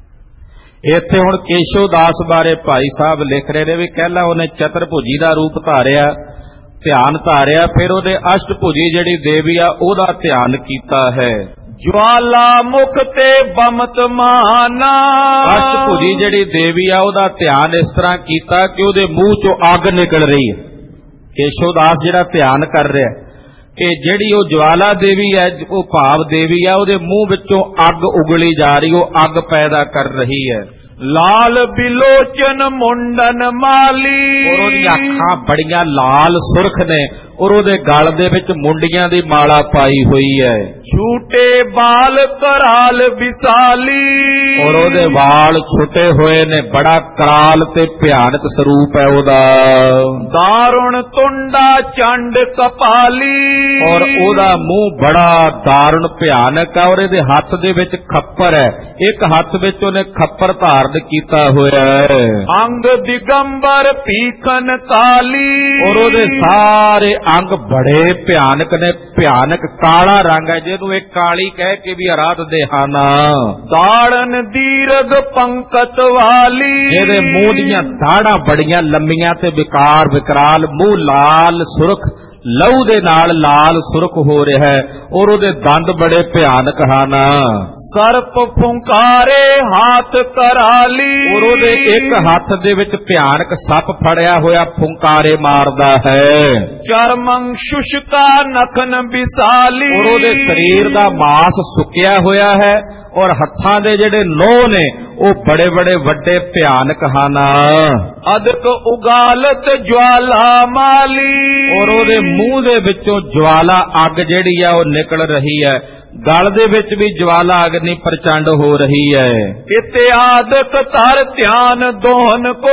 ਇੱਥੇ ਹੁਣ ਕੇਸ਼ੋਦਾਸ ਬਾਰੇ ਭਾਈ ਸਾਹਿਬ ਲਿਖ ਰਹੇ ਨੇ ਵੀ ਪਹਿਲਾਂ ਉਹਨੇ ਚਤੁਰਭੁਜੀ ਦਾ ਰੂਪ ਧਾਰਿਆ, ਧਿਆਨ ਧਾਰਿਆ, ਫਿਰ ਉਹਦੇ ਅਸ਼ਟਭੁਜੀ ਜਿਹੜੀ ਦੇਵੀ ਆ ਉਹਦਾ ਧਿਆਨ ਕੀਤਾ ਹੈ। ਜਵਾਲਾ ਮੁਖ ਤੇ ਬਮਤ ਮਾਨਾ। ਅਸ਼ਟਭੁਜੀ ਜਿਹੜੀ ਦੇਵੀ ਆ ਉਹਦਾ ਧਿਆਨ ਇਸ ਤਰ੍ਹਾਂ ਕੀਤਾ ਕਿ ਉਹਦੇ ਮੂੰਹ ਚੋਂ ਅੱਗ ਨਿਕਲ ਰਹੀ ਹੈ। ਕੇਸ਼ੋਦਾਸ ਜਿਹੜਾ ਧਿਆਨ ਕਰ ਰਿਹਾ ਕਿ ਜਿਹੜੀ ਉਹ ਜਵਾਲਾ ਦੇਵੀ ਹੈ, ਉਹ ਭਾਵ ਦੇਵੀ ਆ, ਉਹਦੇ ਮੂੰਹ ਵਿੱਚੋਂ ਅੱਗ ਉਗਲੀ ਜਾ ਰਹੀ, ਉਹ ਅੱਗ ਪੈਦਾ ਕਰ ਰਹੀ ਹੈ। ਲਾਲ ਬਿਲੋਚਨ ਮੁੰਡਨ ਮਾਲੀ। ਔਰ ਉਹਦੀਆਂ ਅੱਖਾਂ ਬੜੀਆਂ ਲਾਲ ਸੁਰਖ ਨੇ ਔਰ ਉਹਦੇ ਗਲ ਦੇ ਵਿੱਚ ਮੁੰਡੀਆਂ ਦੀ ਮਾਲਾ ਪਾਈ ਹੋਈ ਹੈ। ਛੂਟੇ ਬਾਲ ਕਰਾਲ ਵਿਸਾਲੀ। ਔਰ ਉਹਦੇ ਵਾਲ ਛੁੱਟੇ ਹੋਏ ਨੇ, ਬੜਾ ਕਰਾਲ ਤੇ ਭਿਆਨਕ ਸਰੂਪ ਹੈ ਉਹਦਾ। ਦਾਰੁਣ ਤੁੰਡਾ ਚੰਡ ਕਪਾਲੀ। ਔਰ ਉਹਦਾ ਮੂੰਹ ਬੜਾ ਦਾਰੁਣ ਭਿਆਨਕ ਹੈ ਔਰ ਇਹਦੇ ਹੱਥ ਦੇ ਵਿੱਚ ਖੱਪਰ ਹੈ, ਇੱਕ ਹੱਥ ਵਿੱਚ ਉਹਨੇ ਖੱਪਰ ਧਾਰਨ ਕੀਤਾ ਹੋਇਆ ਹੈ। ਅੰਗ ਦਿਗੰਬਰ ਪੀਖਨ ਕਾਲੀ। ਔਰ ਉਹਦੇ ਸਾਰੇ ਅੰਗ ਬੜੇ ਭਿਆਨਕ ਨੇ, ਭਿਆਨਕ ਕਾਲਾ ਰੰਗ ਹੈ ਜਿਹਨੂੰ ਇੱਕ ਕਾਲੀ ਕਹਿ ਕੇ ਵੀ ਆਰਾਧਦੇ ਹਨ। ਦਾੜਨ ਦੀਰਘ ਪੰਕਤ ਵਾਲੀ। ਇਹਦੇ ਮੂੰਹ ਦੀਆਂ ਦਾੜਾਂ ਬੜੀਆਂ ਲੰਮੀਆਂ ਤੇ ਵਿਕਾਰ ਵਿਕਰਾਲ, ਮੂੰਹ ਲਾਲ ਸੁਰਖ, ਲਹੂ ਦੇ ਨਾਲ ਲਾਲ ਸੁਰਖ ਹੋ ਰਿਹਾ ਹੈ ਔਰ ਉਹਦੇ ਦੰਦ ਬੜੇ ਭਿਆਨਕ ਹਨ। ਸਰਪ ਫੁੰਕਾਰੇ ਹੱਥ ਕਰਾਲੀ। ਔਰ ਉਹਦੇ ਇੱਕ ਹੱਥ ਦੇ ਵਿੱਚ ਭਿਆਨਕ ਸੱਪ ਫੜਿਆ ਹੋਇਆ ਫੁੰਕਾਰੇ ਮਾਰਦਾ ਹੈ। ਚਰਮੰ ਸ਼ੁਸ਼ਕਾ ਨਖਨ ਵਿਸਾਲੀ। ਔਰ ਉਹਦੇ ਸਰੀਰ ਦਾ ਮਾਸ ਸੁੱਕਿਆ ਹੋਇਆ ਹੈ ਔਰ ਹੱਥਾਂ ਦੇ ਜਿਹੜੇ ਨੋਹ ਨੇ ਉਹ ਬੜੇ ਬੜੇ ਵੱਡੇ ਭਿਆਨਕ ਹਨ। ਅਦਕ ਉਗਾਲਤ ਜਵਾਲਾ ਮਾਲੀ, ਔਰ ਉਹਦੇ ਮੂੰਹ ਦੇ ਵਿੱਚੋਂ ਜਵਾਲਾ ਅੱਗ ਜਿਹੜੀ ਹੈ ਉਹ ਨਿਕਲ ਰਹੀ ਹੈ। ਗਲ ਦੇ ਵਿੱਚ ਵੀ ਜਵਾਲਾ ਅਗਨੀ ਪ੍ਰਚੰਡ ਹੋ ਰਹੀ ਹੈ। ਇਤਿਆਦਕ ਧਰ ਧਿਆਨ ਦੋਹਨ ਕੋ,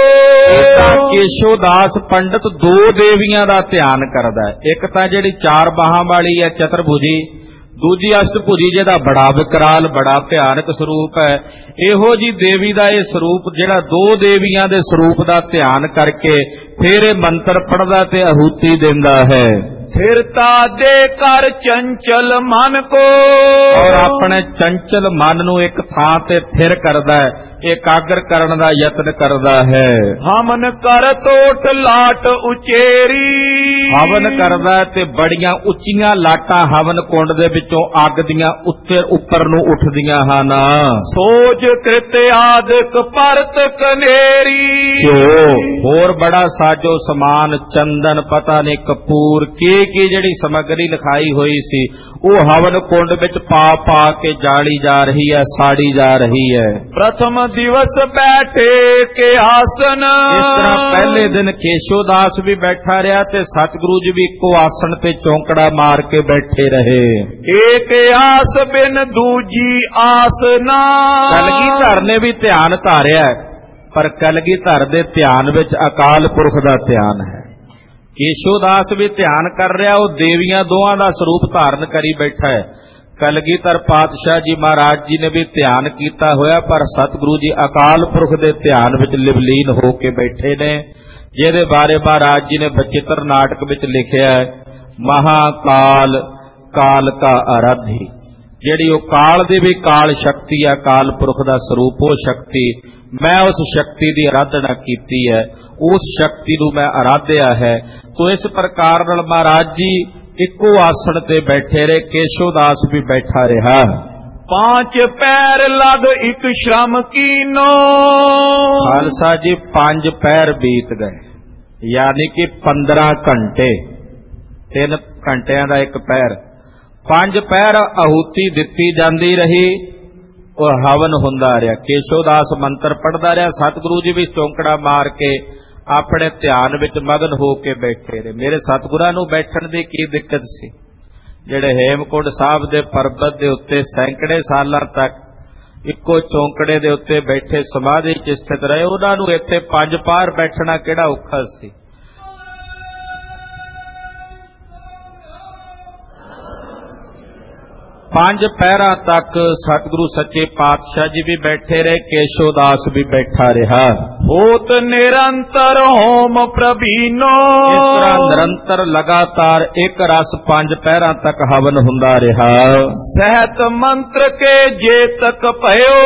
ਕੇਸ਼ੋਦਾਸ ਪੰਡਤ ਦੋ ਦੇਵੀਆਂ ਦਾ ਧਿਆਨ ਕਰਦਾ ਹੈ। ਇੱਕ ਤਾਂ ਜਿਹੜੀ ਚਾਰ ਬਾਹਾਂ ਵਾਲੀ ਹੈ ਚਤੁਰਭੁਜੀ, ਦੂਜੀ ਅਸ਼ਟਭੁਜੀ ਜਿਹਦਾ ਬੜਾ ਵਿਕਰਾਲ ਬੜਾ ਭਿਆਨਕ ਸਰੂਪ ਹੈ। ਇਹੋ ਜੀ ਦੇਵੀ ਦਾ ਇਹ ਸਰੂਪ ਜਿਹੜਾ ਦੋ ਦੇਵੀਆਂ ਦੇ ਸਰੂਪ ਦਾ ਧਿਆਨ ਕਰਕੇ ਫਿਰ ਇਹ ਮੰਤਰ ਪੜਦਾ ਤੇ ਆਹੂਤੀ ਦਿੰਦਾ ਹੈ। ਫਿਰਤਾ ਦੇ ਕਰ ਚੰਚਲ ਮਨ ਕੋ, ਔਰ ਆਪਣੇ ਚੰਚਲ ਮਨ ਨੂੰ ਇੱਕ ਥਾਂ ਤੇ ਥਿਰ ਕਰਦਾ ਹੈ, ਇਕਾਗਰ ਕਰਨ ਦਾ ਯਤਨ ਕਰਦਾ ਹੈ। ਹਮਨ ਕਰ ਤੋਟ ਲਾਟ ਉਚੇਰੀ, ਹਵਨ ਕਰਦਾ ਤੇ ਬੜੀਆਂ ਉੱਚੀਆਂ ਲਾਟਾਂ ਹਵਨ ਕੁੰਡ ਦੇ ਵਿੱਚੋਂ ਅੱਗ ਦੀਆਂ ਉੱਪਰ ਨੂੰ ਉੱਠਦੀਆਂ ਹਨ। ਸੋਜ ਕ੍ਰਿਤ ਆਦਿਕ ਪਰਤ ਕਨੇਰੀ, ਹੋਰ ਬੜਾ ਸਾਜੋ ਸਮਾਨ ਚੰਦਨ ਪਤਾ ਨਹੀਂ ਕਪੂਰ ਕੀ ਜਿਹੜੀ ਸਮੱਗਰੀ ਲਿਖਾਈ ਹੋਈ ਸੀ ਉਹ ਹਵਨ ਕੁੰਡ ਵਿੱਚ ਪਾ ਪਾ ਕੇ ਜਾਲੀ ਜਾ ਰਹੀ ਹੈ, ਸਾੜੀ ਜਾ ਰਹੀ ਹੈ। ਪ੍ਰਥਮ ਦਿਵਸ ਬੈਠੇ ਕੇ ਆਸਨ, ਇਸ ਤਰ੍ਹਾਂ ਪਹਿਲੇ ਦਿਨ ਕੇਸ਼ੋਦਾਸ ਵੀ ਬੈਠਾ ਰਿਹਾ ਤੇ ਸਤਿਗੁਰੂ ਜੀ ਵੀ ਇੱਕੋ ਆਸਣ ਤੇ ਚੌਂਕੜਾ ਮਾਰ ਕੇ ਬੈਠੇ ਰਹੇ। ਏਕ ਆਸ ਬਿਨ ਦੂਜੀ ਆਸ ਨਾ, ਕਲਗੀਧਰ ਨੇ ਵੀ ਧਿਆਨ ਧਾਰਿਆ, ਪਰ ਕਲਗੀਧਰ ਦੇ ਧਿਆਨ ਵਿੱਚ ਅਕਾਲ ਪੁਰਖ ਦਾ ਧਿਆਨ ਹੈ। ਕੇਸ਼ੋਦਾਸ ਵੀ ਧਿਆਨ ਕਰ ਰਿਹਾ, ਉਹ ਦੇਵੀਆਂ ਦੋਹਾਂ ਦਾ ਸਰੂਪ ਧਾਰਨ ਕਰੀ ਬੈਠਾ ਹੈ। ਕਲਗੀਧਰ ਪਾਤਸ਼ਾਹ ਜੀ ਮਹਾਰਾਜ ਜੀ ਨੇ ਵੀ ਧਿਆਨ ਕੀਤਾ ਹੋਇਆ, ਪਰ ਸਤਿਗੁਰੂ ਜੀ ਅਕਾਲ ਪੁਰਖ ਦੇ ਧਿਆਨ ਵਿੱਚ ਲਿਵਲੀਨ ਹੋ ਕੇ ਬੈਠੇ ਨੇ, ਜਿਹਦੇ ਬਾਰੇ ਮਹਾਰਾਜ ਜੀ ਨੇ ਬਚਿੱਤਰ ਨਾਟਕ ਵਿੱਚ ਲਿਖਿਆ ਹੈ, ਮਹਾਕਾਲ ਕਾਲ ਕਾ ਆਰਾਧੀ। ਜਿਹੜੀ ਉਹ ਕਾਲ ਦੀ ਵੀ ਕਾਲ ਸ਼ਕਤੀ ਹੈ, ਅਕਾਲ ਪੁਰਖ ਦਾ ਸਰੂਪ ਉਹ ਸ਼ਕਤੀ, ਮੈਂ ਉਸ ਸ਼ਕਤੀ ਦੀ ਆਰਾਧਨਾ ਕੀਤੀ ਹੈ, ਉਸ ਸ਼ਕਤੀ ਨੂੰ ਮੈਂ ਆਰਾਧਿਆ ਹੈ। ਤੋ ਇਸ ਪ੍ਰਕਾਰ ਨਾਲ ਮਹਾਰਾਜ ਜੀ ਇੱਕੋ ਆਸਣ ਤੇ ਬੈਠੇ ਰਹੇ, ਕੇਸ਼ੋਦਾਸ ਵੀ ਬੈਠਾ ਰਿਹਾ। ਪਾਂਚ ਪੈਰ ਲਗ ਇੱਕ ਸ਼ਰਮ ਕੀਨੋ, ਖਾਲਸਾ ਜੀ 5 ਪੈਰ ਬੀਤ ਗਏ, ਯਾਨੀ ਕਿ 15 ਘੰਟੇ, 3 ਘੰਟਿਆਂ ਦਾ ਇੱਕ ਪੈਰ। 5 ਪੈਰ ਆਹੂਤੀ ਦਿੱਤੀ ਜਾਂਦੀ ਰਹੀ, ਉਹ ਹਵਨ ਹੁੰਦਾ ਰਿਹਾ। ਕੇਸ਼ੋਦਾਸ ਮੰਤਰ ਪੜਦਾ ਰਿਹਾ, ਸਤਿਗੁਰੂ ਜੀ ਵੀ ਚੌਂਕੜਾ ਮਾਰ ਕੇ ਆਪਣੇ ਧਿਆਨ ਵਿੱਚ ਮਗਨ ਹੋ ਕੇ ਬੈਠੇ ਰਹੇ। ਮੇਰੇ ਸਤਿਗੁਰਾਂ ਨੂੰ ਬੈਠਣ ਦੀ ਕੀ ਦਿੱਕਤ ਸੀ? ਜਿਹੜੇ ਹੇਮਕੁੰਡ ਸਾਹਿਬ ਦੇ ਪਰਬਤ ਦੇ ਉੱਤੇ ਸੈਂਕੜੇ ਸਾਲਾਂ ਤੱਕ ਇੱਕੋ ਚੌਂਕੜੇ ਦੇ ਉੱਤੇ ਬੈਠੇ ਸਮਾਧੀ 'ਚ ਸਥਿਤ ਰਹੇ, ਉਹਨਾਂ ਨੂੰ ਇੱਥੇ 5 ਪਾਰ ਬੈਠਣਾ ਕਿਹੜਾ ਔਖਾ ਸੀ? ਪੰਜ ਪਹਿਰਾਂ ਤੱਕ ਸਤਿਗੁਰੂ ਸੱਚੇ ਪਾਤਸ਼ਾਹ ਜੀ ਵੀ ਬੈਠੇ ਰਹੇ, ਕੇਸ਼ੋਦਾਸ ਵੀ ਬੈਠਾ ਰਿਹਾ। ਹੋਤ ਨਿਰੰਤਰ ਹੋਮ ਪ੍ਰਭੀਨੋ, ਇਸ ਤਰ੍ਹਾਂ ਨਿਰੰਤਰ ਲਗਾਤਾਰ ਇੱਕ ਰਸ 5 ਪਹਿਰਾਂ ਤੱਕ ਹਵਨ ਹੁੰਦਾ ਰਿਹਾ। ਸਹਿਤ ਮੰਤਰ ਕੇ ਜੇ ਤੱਕ ਭਇਓ,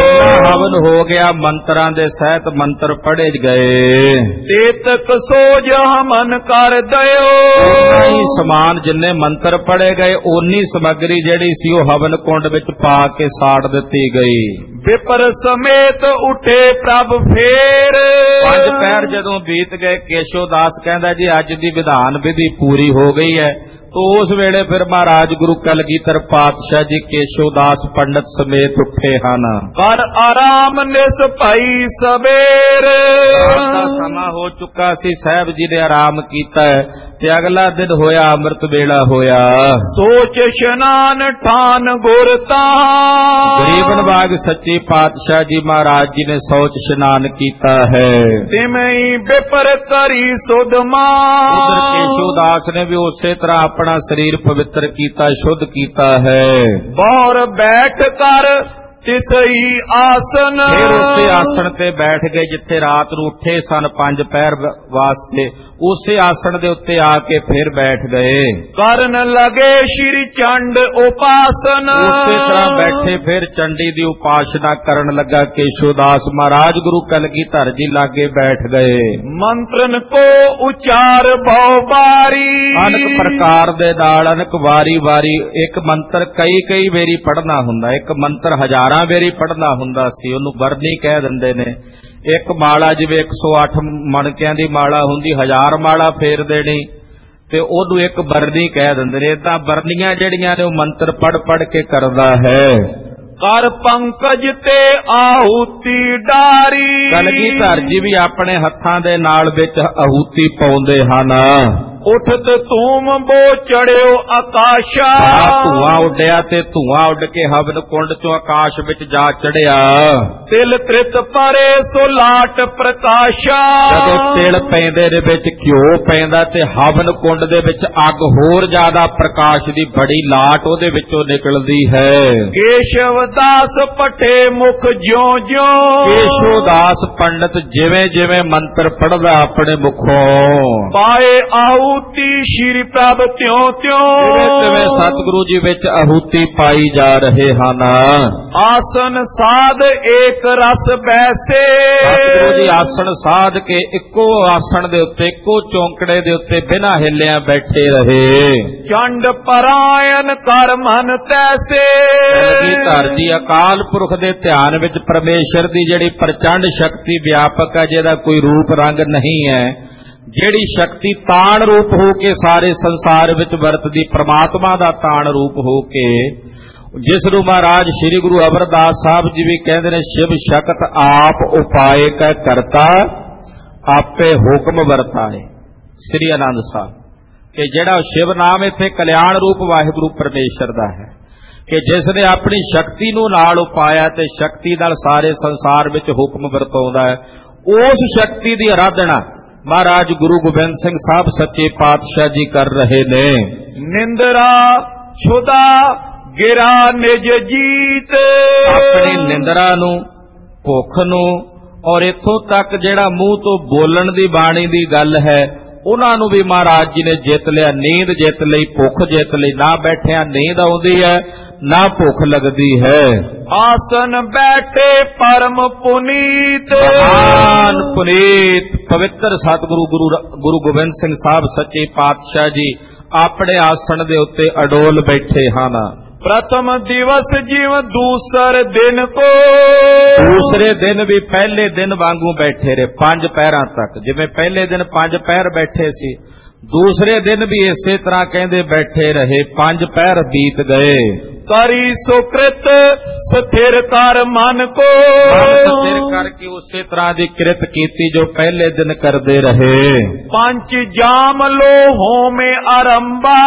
ਹਵਨ ਹੋ ਗਿਆ, ਮੰਤਰਾਂ ਦੇ ਸਹਿਤ ਮੰਤਰ ਪੜ੍ਹੇ ਗਏ। ਤੇ ਤੱਕ ਸੋਜ ਹਮਨ ਕਰ ਦਿਓ, ਹੀ ਸਮਾਨ ਜਿੰਨੇ ਮੰਤਰ ਪੜ੍ਹੇ ਗਏ ਓਨੀ ਸਮੱਗਰੀ ਜਿਹੜੀ ਸੀ ਉਹ ਹਵਨ ਕੁੰਡ ਵਿੱਚ ਪਾ ਕੇ ਸਾੜ ਦਿੱਤੀ ਗਈ। ਵਿਪਰ ਸਮੇਤ ਉੱਠੇ ਪ੍ਰਭ ਫੇਰ, 5 ਪਹਿਰ ਜਦੋਂ ਬੀਤ ਗਏ, ਕੇਸ਼ੋਦਾਸ ਕਹਿੰਦਾ ਜੀ ਅੱਜ ਦੀ ਵਿਧਾਨ ਵਿਧੀ ਪੂਰੀ ਹੋ ਗਈ ਹੈ। तो उस वेले फिर महाराज गुरु कलगीधर पातशाह जी केशोदास पंडित समेत उठे हन। पर आराम निस भाई सबेर, समा हो चुका सी, साहब जी ने आराम कीता है ते अगला दिन होया अमृत वेला होया। सोच शनान ठान गुरता, गरीबन बाग सच्चे पातशाह जी महाराज जी ने सोच स्नान कीता है। तिमई बेपर करी सुधमा, केशोदास ने भी उसी तरह अपना शरीर पवित्र कीता, शुद्ध कीता है। और बैठ कर तिसई आसन, फिर उसे आसन ते बैठ गए जिथे रात नूं उठे सन 5 पहर वास्ते, उसे आसन दे उत्ते आके फिर बैठ गए। करन लगे श्री चंड उपासन, उसी तरह बैठे फिर चंडी दी उपासना करन लगा केशोदास। महाराज गुरु कलगीधर जी लागे बैठ गए। मंत्रन को उचार बहु बारी, अनेक प्रकार दे नाल अनेक वारी वारी एक मंत्र कई कई वेरी पढ़ना हुंदा, एक मंत्र हजारां वेरी पढ़ना हुंदा सी, उहनूं वरनी कह दिंदे ने। एक माला जिवें 108 मणकिਆਂ ਦੀ माला हुंदी, 1000 माला फेर देनी ते ओनू एक बरनी कह दिंदे ने। इदां बरनियां जिहड़ियां ने मंत्र पढ़ पढ़ के करदा है। ਕਰ ਪੰਕਜ ਤੇ ਆਹੂਤੀ ਡਾਰੀ। ਕਲਗੀਧਰ ਜੀ ਵੀ ਆਪਣੇ ਹੱਥਾਂ ਦੇ ਨਾਲ ਵਿੱਚ ਆਹੂਤੀ ਪਾਉਂਦੇ ਹਨ। ਉਠਤ ਧੂਮ ਬੋ ਚੜਿਓ ਆਕਾਸ਼ਾ। ਧੂਆਂ ਉੱਡਿਆ ਤੇ ਧੂਆਂ ਉੱਡ ਕੇ ਹਵਨ ਕੁੰਡ ਚੋਂ ਆਕਾਸ਼ ਵਿੱਚ ਜਾ ਚੜਿਆ। ਤਿਲ ਤ੍ਰਿਤ ਪਰੇ ਸੋ ਲਾਟ ਪ੍ਰਕਾਸ਼ਾ। ਜਦੋਂ ਤਿਲ ਪੈਂਦੇ ਦੇ ਵਿੱਚ ਘਿਓ ਪੈਂਦਾ ਤੇ ਹਵਨ ਕੁੰਡ ਦੇ ਵਿੱਚ ਅੱਗ ਹੋਰ ਜ਼ਿਆਦਾ ਪ੍ਰਕਾਸ਼ ਦੀ ਬੜੀ ਲਾਟ ਉਹਦੇ ਵਿੱਚੋਂ ਨਿਕਲਦੀ ਹੈ। ਕੇਸ਼ਵ ਦਾਸ ਪਠੇ ਮੁਖ ਜਿਉਂ ਜਿਉਂ। ਕੇਸ਼ਵ ਦਾਸ ਪੰਡਤ ਜਿਵੇਂ ਜਿਵੇਂ ਮੰਤਰ ਪੜ੍ਹਦਾ ਆਪਣੇ ਮੁਖੋਂ ਪਾਏ ਆਹੂਤੀ ਸ਼੍ਰੀ ਪ੍ਰਭ ਤਿਉਂ ਤਿਉਂ। ਜਿਵੇਂ ਸਤਿਗੁਰੂ ਜੀ ਵਿੱਚ ਆਹੂਤੀ ਪਾਈ ਜਾ ਰਹੇ ਹਨ। ਆਸਨ ਸਾਧ ਏਕ ਰਸ ਬੈਸੇ। ਸਤਿਗੁਰੂ ਜੀ ਆਸਣ ਸਾਧ ਕੇ ਇੱਕੋ ਆਸਣ ਦੇ ਉੱਤੇ ਇੱਕੋ ਚੌਂਕੜੇ ਦੇ ਉੱਤੇ ਬਿਨਾਂ ਹਿੱਲਿਆਂ ਬੈਠੇ ਰਹੇ। ਚੰਡ ਪਰਾਇਣ ਕਰ ਮਨ ਤੈਸੇ। ਕਲਗੀਧਰ ਜੀ ਅਕਾਲ ਪੁਰਖ ਦੇ ਧਿਆਨ ਵਿੱਚ ਪਰਮੇਸ਼ਰ ਦੀ ਜਿਹੜੀ ਪ੍ਰਚੰਡ ਸ਼ਕਤੀ ਵਿਆਪਕ ਹੈ, ਜਿਹਦਾ ਕੋਈ ਰੂਪ ਰੰਗ ਨਹੀਂ ਹੈ, ਜਿਹੜੀ ਸ਼ਕਤੀ ਤਾਣ ਰੂਪ ਹੋ ਕੇ ਸਾਰੇ ਸੰਸਾਰ ਵਿੱਚ ਵਰਤਦੀ, ਪ੍ਰਮਾਤਮਾ ਦਾ ਤਾਣ ਰੂਪ ਹੋ ਕੇ, ਜਿਸ ਨੂੰ ਮਹਾਰਾਜ ਸ੍ਰੀ ਗੁਰੂ ਅਮਰਦਾਸ ਸਾਹਿਬ ਜੀ ਵੀ ਕਹਿੰਦੇ ਨੇ, ਸ਼ਿਵ ਸ਼ਕਤ ਆਪ ਉਪਾਏ ਕੈ ਕਰਤਾ ਆਪੇ ਹੁਕਮ ਵਰਤਾਏ। ਸ੍ਰੀ ਆਨੰਦ ਸਾਹਿਬ ਕਿ ਜਿਹੜਾ ਸ਼ਿਵ ਨਾਮ ਇੱਥੇ ਕਲਿਆਣ ਰੂਪ ਵਾਹਿਗੁਰੂ ਪਰਮੇਸ਼ਰ ਦਾ ਹੈ, ਕਿ ਜਿਸ ਨੇ ਆਪਣੀ ਸ਼ਕਤੀ ਨੂੰ ਨਾਲ ਉਪਾਇਆ ਤੇ ਸ਼ਕਤੀ ਨਾਲ ਸਾਰੇ ਸੰਸਾਰ ਵਿੱਚ ਹੁਕਮ ਵਰਤਾਉਂਦਾ ਹੈ। ਉਸ ਸ਼ਕਤੀ ਦੀ ਆਰਾਧਨਾ ਮਹਾਰਾਜ ਗੁਰੂ ਗੋਬਿੰਦ ਸਿੰਘ ਸਾਹਿਬ ਸੱਚੇ ਪਾਤਸ਼ਾਹ ਜੀ ਕਰ ਰਹੇ ਨੇ। ਨਿੰਦਰਾ ਛੁਦਾ ਗਿਰਾ ਨਿਜ ਜੀਤ। ਆਪਣੀ ਨਿੰਦਰਾ ਨੂੰ, ਭੁੱਖ ਨੂੰ, ਔਰ ਇੱਥੋਂ ਤੱਕ ਜਿਹੜਾ ਮੂੰਹ ਤੋਂ ਬੋਲਣ ਦੀ ਬਾਣੀ ਦੀ ਗੱਲ ਹੈ, ਉਹਨਾਂ ਨੂੰ ਵੀ ਮਹਾਰਾਜ ਜੀ ਨੇ ਜਿੱਤ ਲਿਆ। ਨੀਂਦ ਜਿੱਤ ਲਈ, ਭੁੱਖ ਜਿੱਤ ਲਈ। ਨਾ ਬੈਠਿਆਂ ਨੀਂਦ ਆਉਂਦੀ ਹੈ, ਨਾ ਭੁੱਖ ਲੱਗਦੀ ਹੈ। ਆਸਨ ਬੈਠੇ ਪਰਮ ਪੁਨੀਤ। ਮਹਾਨ ਪੁਨੀਤ ਪਵਿੱਤਰ ਸਤਿਗੁਰੂ ਗੁਰੂ ਗੋਬਿੰਦ ਸਿੰਘ ਸਾਹਿਬ ਸੱਚੇ ਪਾਤਸ਼ਾਹ ਜੀ ਆਪਣੇ ਆਸਣ ਦੇ ਉੱਤੇ ਅਡੋਲ ਬੈਠੇ ਹਨ। ਪ੍ਰਥਮ ਦਿਵਸ ਜਿਵ ਦੂਸਰ ਦਿਨ ਕੋ। ਦੂਸਰੇ ਦਿਨ ਵੀ ਪਹਿਲੇ ਦਿਨ ਵਾਂਗੂ ਬੈਠੇ ਰਹੇ 5 ਪਹਿਰਾਂ ਤੱਕ। ਜਿਵੇਂ ਪਹਿਲੇ ਦਿਨ 5 ਪਹਿਰ ਬੈਠੇ ਸੀ, ਦੂਸਰੇ ਦਿਨ ਵੀ ਇਸੇ ਤਰ੍ਹਾਂ ਕਹਿੰਦੇ ਬੈਠੇ ਰਹੇ। 5 ਪਹਿਰ ਬੀਤ ਗਏ। ਕਰੀ ਸੁਕ੍ਰਿਤ ਸਥਿਰ ਕਰ ਮਨ ਕੋ। ਸਥਿਰ ਕਰਕੇ ਉਸੇ ਤਰ੍ਹਾਂ ਦੀ ਕਿਰਤ ਕੀਤੀ ਜੋ ਪਹਿਲੇ ਦਿਨ ਕਰਦੇ ਰਹੇ। ਪੰਜ ਜਾਮ ਲੋ ਹੋਮੇ ਆਰੰਭਾ।